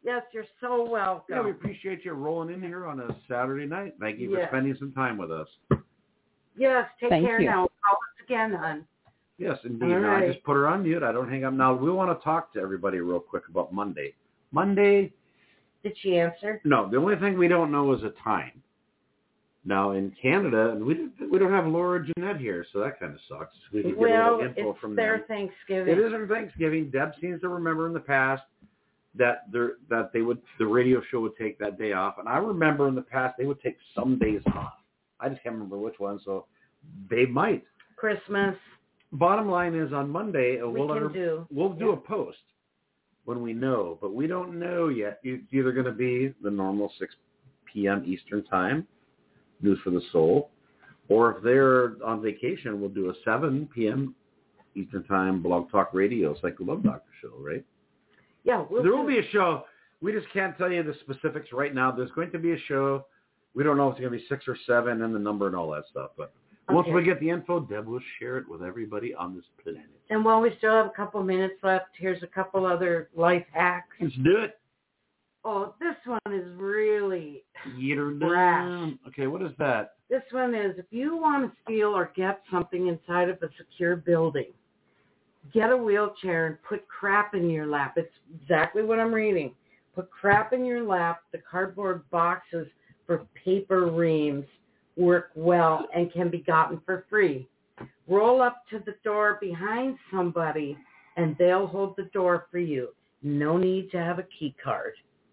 Yes, you're so welcome. Yeah, we appreciate you rolling in here on a Saturday night. Thank you yes. for spending some time with us. Yes, take Thank care you. now. Call us again, hon. Yes, indeed. All Now, right. I just put her on mute. I don't hang up. Now, we want to talk to everybody real quick about Monday. Monday. Did she answer? No, the only thing we don't know is a time. Now, in Canada, we we don't have Laura Jeanette here, so that kind of sucks. We could get well, a little info it's from their them. Thanksgiving. It is their Thanksgiving. Deb seems to remember in the past that there that they would the radio show would take that day off, and I remember in the past they would take some days off. I just can't remember which one, so they might. Christmas. Bottom line is on Monday We we'll can her, do. we'll do yeah. a post when we know, but we don't know yet. It's either going to be the normal six p.m. Eastern time, News for the Soul, or if they're on vacation, we'll do a seven p.m. Eastern time Blog Talk Radio, Psychic Love Doctor show, right? Yeah, we'll there do. will be a show. We just can't tell you the specifics right now. There's going to be a show. We don't know if it's going to be six or seven and the number and all that stuff, but once okay. we get the info, Deb will share it with everybody on this planet. And while we still have a couple minutes left, here's a couple other life hacks. Let's do it. Oh, this one is really Get her brash. done. Okay, what is that? This one is, if you want to steal or get something inside of a secure building, get a wheelchair and put crap in your lap. It's exactly what I'm reading. Put crap in your lap. The cardboard boxes for paper reams work well and can be gotten for free. Roll up to the door behind somebody and they'll hold the door for you. No need to have a key card.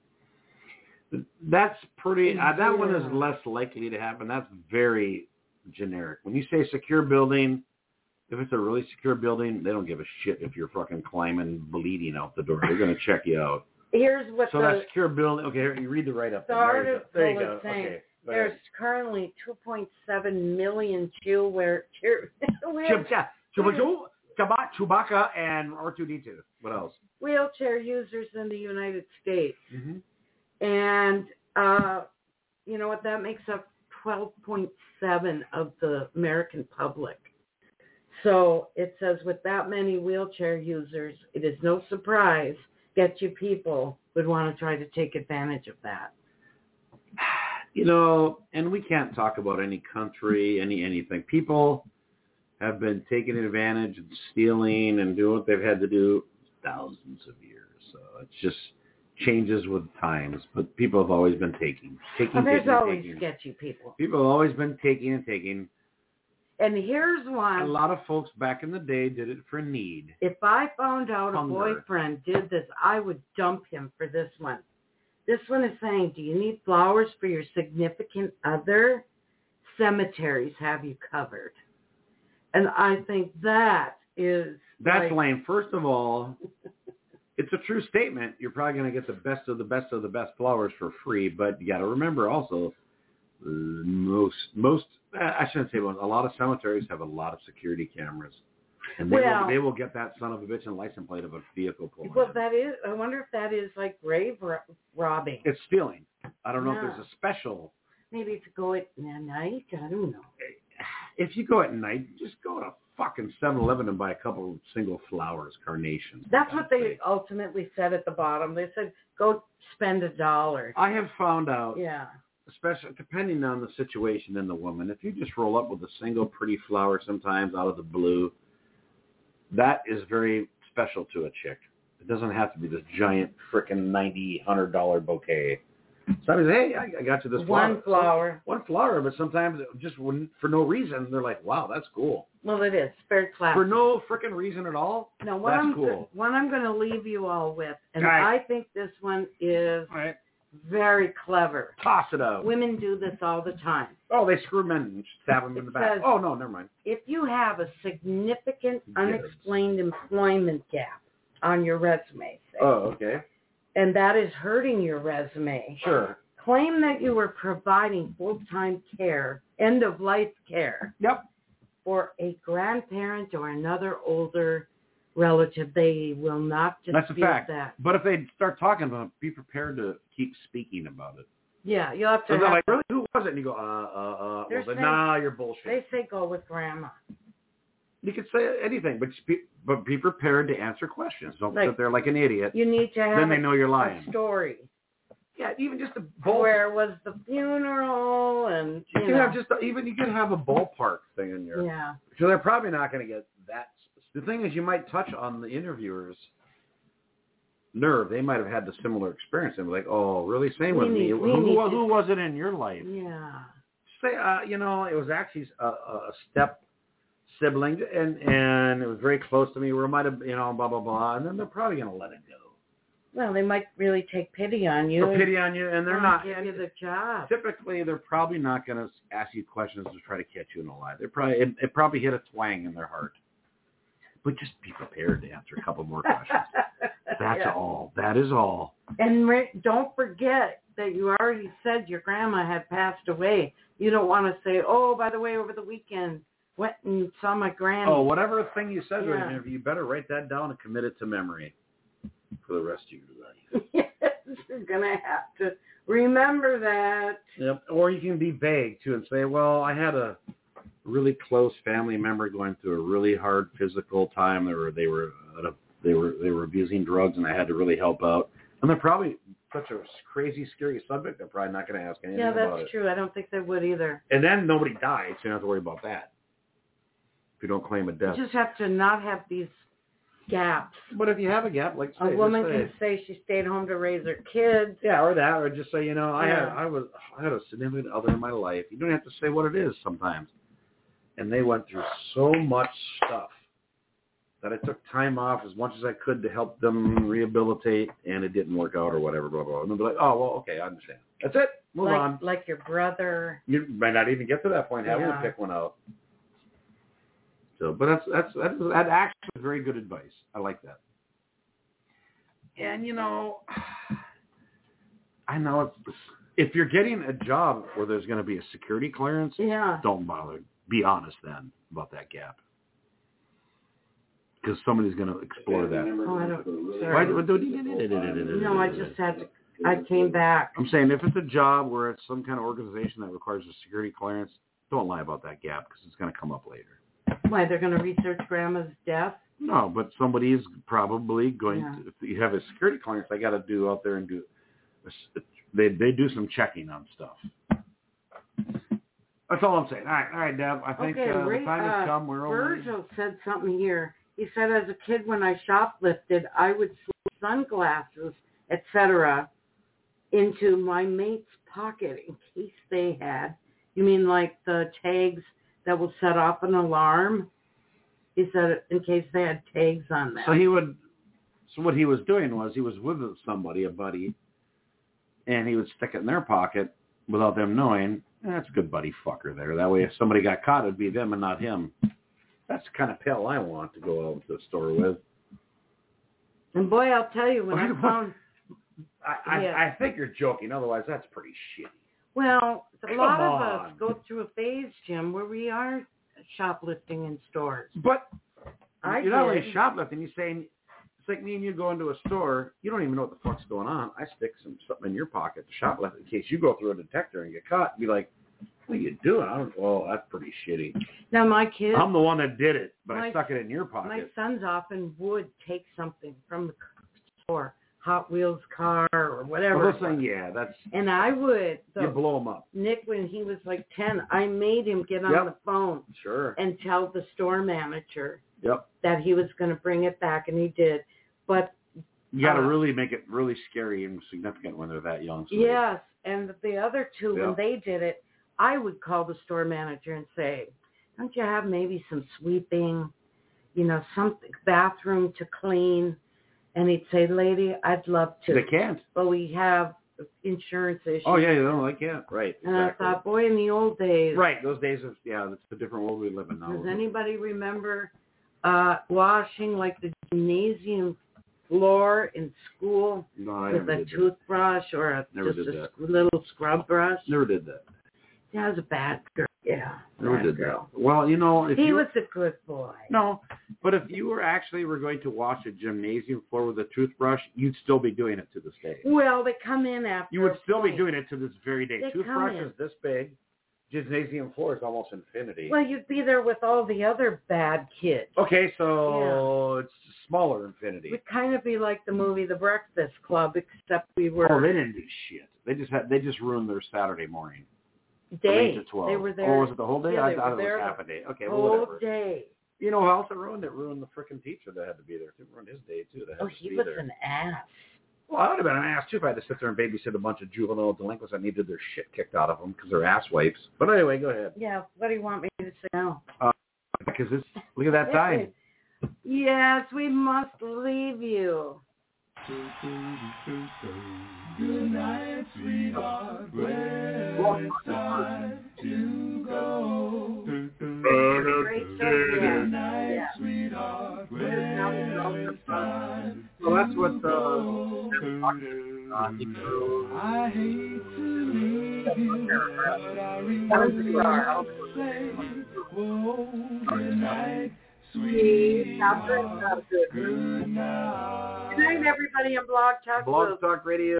That's pretty, uh, that one is Yeah. less likely to happen. That's very generic. When you say secure building, if it's a really secure building, they don't give a shit if you're fucking climbing, bleeding out the door. They're going to check you out. Here's what so the that secure building, okay, here, you read the write-up. the There you go. article There you is go. saying. Okay. There's currently two point seven million Chewbacca, Chewbacca, Chewbacca, Chewbacca, and R two D two. What else? wheelchair users in the United States. Mm-hmm. And, uh, you know what, that makes up twelve point seven of the American public. So it says with that many wheelchair users, it is no surprise that you people would want to try to take advantage of that. You know, and we can't talk about any country, any anything. People have been taking advantage and stealing and doing what they've had to do thousands of years. So it just changes with times. But people have always been taking. taking, Well, there's taking, always taking. sketchy people. People have always been taking and taking. And here's one. A lot of folks back in the day did it for need. If I found out Hunger. a boyfriend did this, I would dump him for this one. This one is saying, do you need flowers for your significant other? Cemeteries have you covered. And I think that is... That's like, lame. First of all, it's a true statement. You're probably going to get the best of the best of the best flowers for free, but you got to remember also, uh, most, most, I shouldn't say most, a lot of cemeteries have a lot of security cameras. And they, well, will, they will get that son of a bitch and license plate of a vehicle pulling Well, in. that is, I wonder if that is like grave ro- robbing. It's stealing. I don't know Yeah. if there's a special. Maybe to go at night, I don't know. If you go at night, just go to fucking seven eleven and buy a couple of single flowers, carnations. That's for what God's they sake. ultimately said at the bottom. They said, go spend a dollar. I have found out, Yeah. especially depending on the situation and the woman, if you just roll up with a single pretty flower sometimes out of the blue, that is very special to a chick. It doesn't have to be this giant frickin' ninety, hundred dollar bouquet. Sometimes, hey, I, I got you this flower. One flower. One flower, but sometimes it just when, for no reason, they're like, wow, that's cool. Well, it is. Very classy. For no frickin' reason at all, Now, what that's I'm, cool. What I'm going to leave you all with, and All right. I think this one is All right. very clever. Toss it out. Women do this all the time. Oh, they screw men and stab them in It the back. says- Oh, no, never mind. If you have a significant Yes. unexplained employment gap on your resume, say, Oh, okay. and that is hurting your resume, Sure. claim that you were providing full-time care, end-of-life care, Yep. for a grandparent or another older relative. They will not dispute That's a fact. that. But if they start talking about it, be prepared to keep speaking about it. Yeah, you'll have to. So they're have- like, really? Who was it? And you go, uh, uh, uh. They're Well, then, saying- nah, you're bullshit. They say go with grandma. You could say anything, but be, but be prepared to answer questions. Don't like, sit there like an idiot. You need to have then they know you're lying. a story. Yeah, even just a ball. Where was the funeral? And you, you can know. have just a, even you can have a ballpark thing in your. Yeah. So they're probably not going to get that. The thing is, you might touch on the interviewer's nerve. They might have had the similar experience and be like, "Oh, really? Same we with need, me. We who need who, to, who was it in your life?" Yeah. Say, uh, you know, it was actually a, a step sibling, and and it was very close to me. Where it might have, you know, blah blah blah, and then they're probably going to let it go. Well, they might really take pity on you. Or pity on you, and they're not. Give you the job. Typically, they're probably not going to ask you questions to try to catch you in a lie. They're probably it, it probably hit a twang in their heart. But just be prepared to answer a couple more questions. That's yeah. all. That is all. And don't forget that you already said your grandma had passed away. You don't want to say, "Oh, by the way, over the weekend went and saw my grandma." Oh, whatever thing you said yeah. during the interview, you better write that down and commit it to memory for the rest of your life. Yes, you're gonna have to remember that. Yep. Or you can be vague too and say, "Well, I had a really close family member going through a really hard physical time. They were they were uh, they were they were abusing drugs, and I had to really help out." And they're probably such a crazy, scary subject. They're probably not going to ask anything yeah, about it. Yeah, that's true. I don't think they would either. And then nobody dies, so you don't have to worry about that. If you don't claim a death, you just have to not have these gaps. But if you have a gap, like say, a woman say, can say she stayed home to raise her kids. Yeah, or that, or just say, you know, I yeah. had I was I had a significant other in my life. You don't have to say what it is sometimes. And they went through so much stuff that I took time off as much as I could to help them rehabilitate, and it didn't work out or whatever, blah, blah. And they'll be like, oh, well, okay, I understand. That's it. Move like, on. Like your brother. You might not even get to that point. Having yeah. to pick one out. So, but that's, that's, that's, that actually is very good advice. I like that. And, you know, I know it's, if you're getting a job where there's going to be a security clearance, yeah. don't bother. Be honest then about that gap. Because somebody's going to explore that. Oh, I don't. Why, what, no, I just had to. I came back. I'm saying if it's a job where it's some kind of organization that requires a security clearance, don't lie about that gap because it's going to come up later. Why, they're going to research Grandma's death? No, but somebody's probably going yeah. to, if you have a security clearance, they got to do out there and do, they they do some checking on stuff. That's all I'm saying. All right, all right, Deb. I think okay, uh, Ray, the time has uh, come. We're Virgil over. said something here. He said, as a kid, when I shoplifted, I would slip sunglasses, et cetera, into my mate's pocket in case they had. You mean like the tags that will set off an alarm? He said in case they had tags on them. So he would. So what he was doing was he was with somebody, a buddy, and he would stick it in their pocket without them knowing. That's a good buddy fucker there. That way, if somebody got caught, it'd be them and not him. That's the kind of pal I want to go out to the store with. And boy, I'll tell you, when I found... I, yeah. I, I think you're joking. Otherwise, that's pretty shitty. Well, a Come lot on. of us go through a phase, Jim, where we are shoplifting in stores. But I you're not did. really shoplifting. You're saying, it's like me and you go into a store. You don't even know what the fuck's going on. I stick some something in your pocket to shoplift in case you go through a detector and get caught and be like, what are you doing? I don't, well, that's pretty shitty. Now, my kids... I'm the one that did it, but my, I stuck it in your pocket. My sons often would take something from the store, Hot Wheels car or whatever. Well, listen, yeah, that's... And I would... So you blow them up. Nick, when he was like ten, I made him get on yep. the phone sure. and tell the store manager yep. that he was going to bring it back, and he did. But... You got to uh, really make it really scary and significant when they're that young. So yes, and the other two, yep. when they did it, I would call the store manager and say, don't you have maybe some sweeping, you know, something, bathroom to clean? And he'd say, lady, I'd love to. They can't. But we have insurance issues. Oh, yeah, no, they can't. Right, And exactly. I thought, boy, in the old days. Right, those days of, yeah, it's a different world we live in now. Does anybody remember uh, washing like the gymnasium floor in school no, I with never a did toothbrush or a, never just did a that. little scrub brush? Never did that. That was a bad girl. Yeah, Never bad did girl. that. Well, you know, if he you, was a good boy. No, but if you were actually were going to wash a gymnasium floor with a toothbrush, you'd still be doing it to this day. Well, they come in after. You would a still point. be doing it to this very day. They Toothbrush come in. is this big. gymnasium floor is almost infinity. Well, you'd be there with all the other bad kids. Okay, so yeah. It's smaller infinity. We'd kind of be like the movie The Breakfast Club, except we were. Oh, they didn't do shit. They just had. They just ruined their Saturday morning. Day. To twelve. They were there. Oh, was it the whole day? Yeah, I thought it was there half a day. Okay, whole well, whatever. day. You know who else it ruined? It ruined the freaking teacher that had to be there. It ruined his day too. That had oh, to he be was there. an ass. Well, I would have been an ass too if I had to sit there and babysit a bunch of juvenile delinquents that needed their shit kicked out of them because they're ass wipes. But anyway, go ahead. Yeah, what do you want me to say now? Uh, because it's look at that time. Yes, we must leave you. Good night, sweetheart. Well, it's time to go. Great show, yeah. Good night, yeah. sweetheart. Well, it's time. Well, that's what the. I hate to leave you, but I remember to say, whoa, good night, sweetheart. Good night. Good night, everybody on Blog Talk. Blog Talk Radio.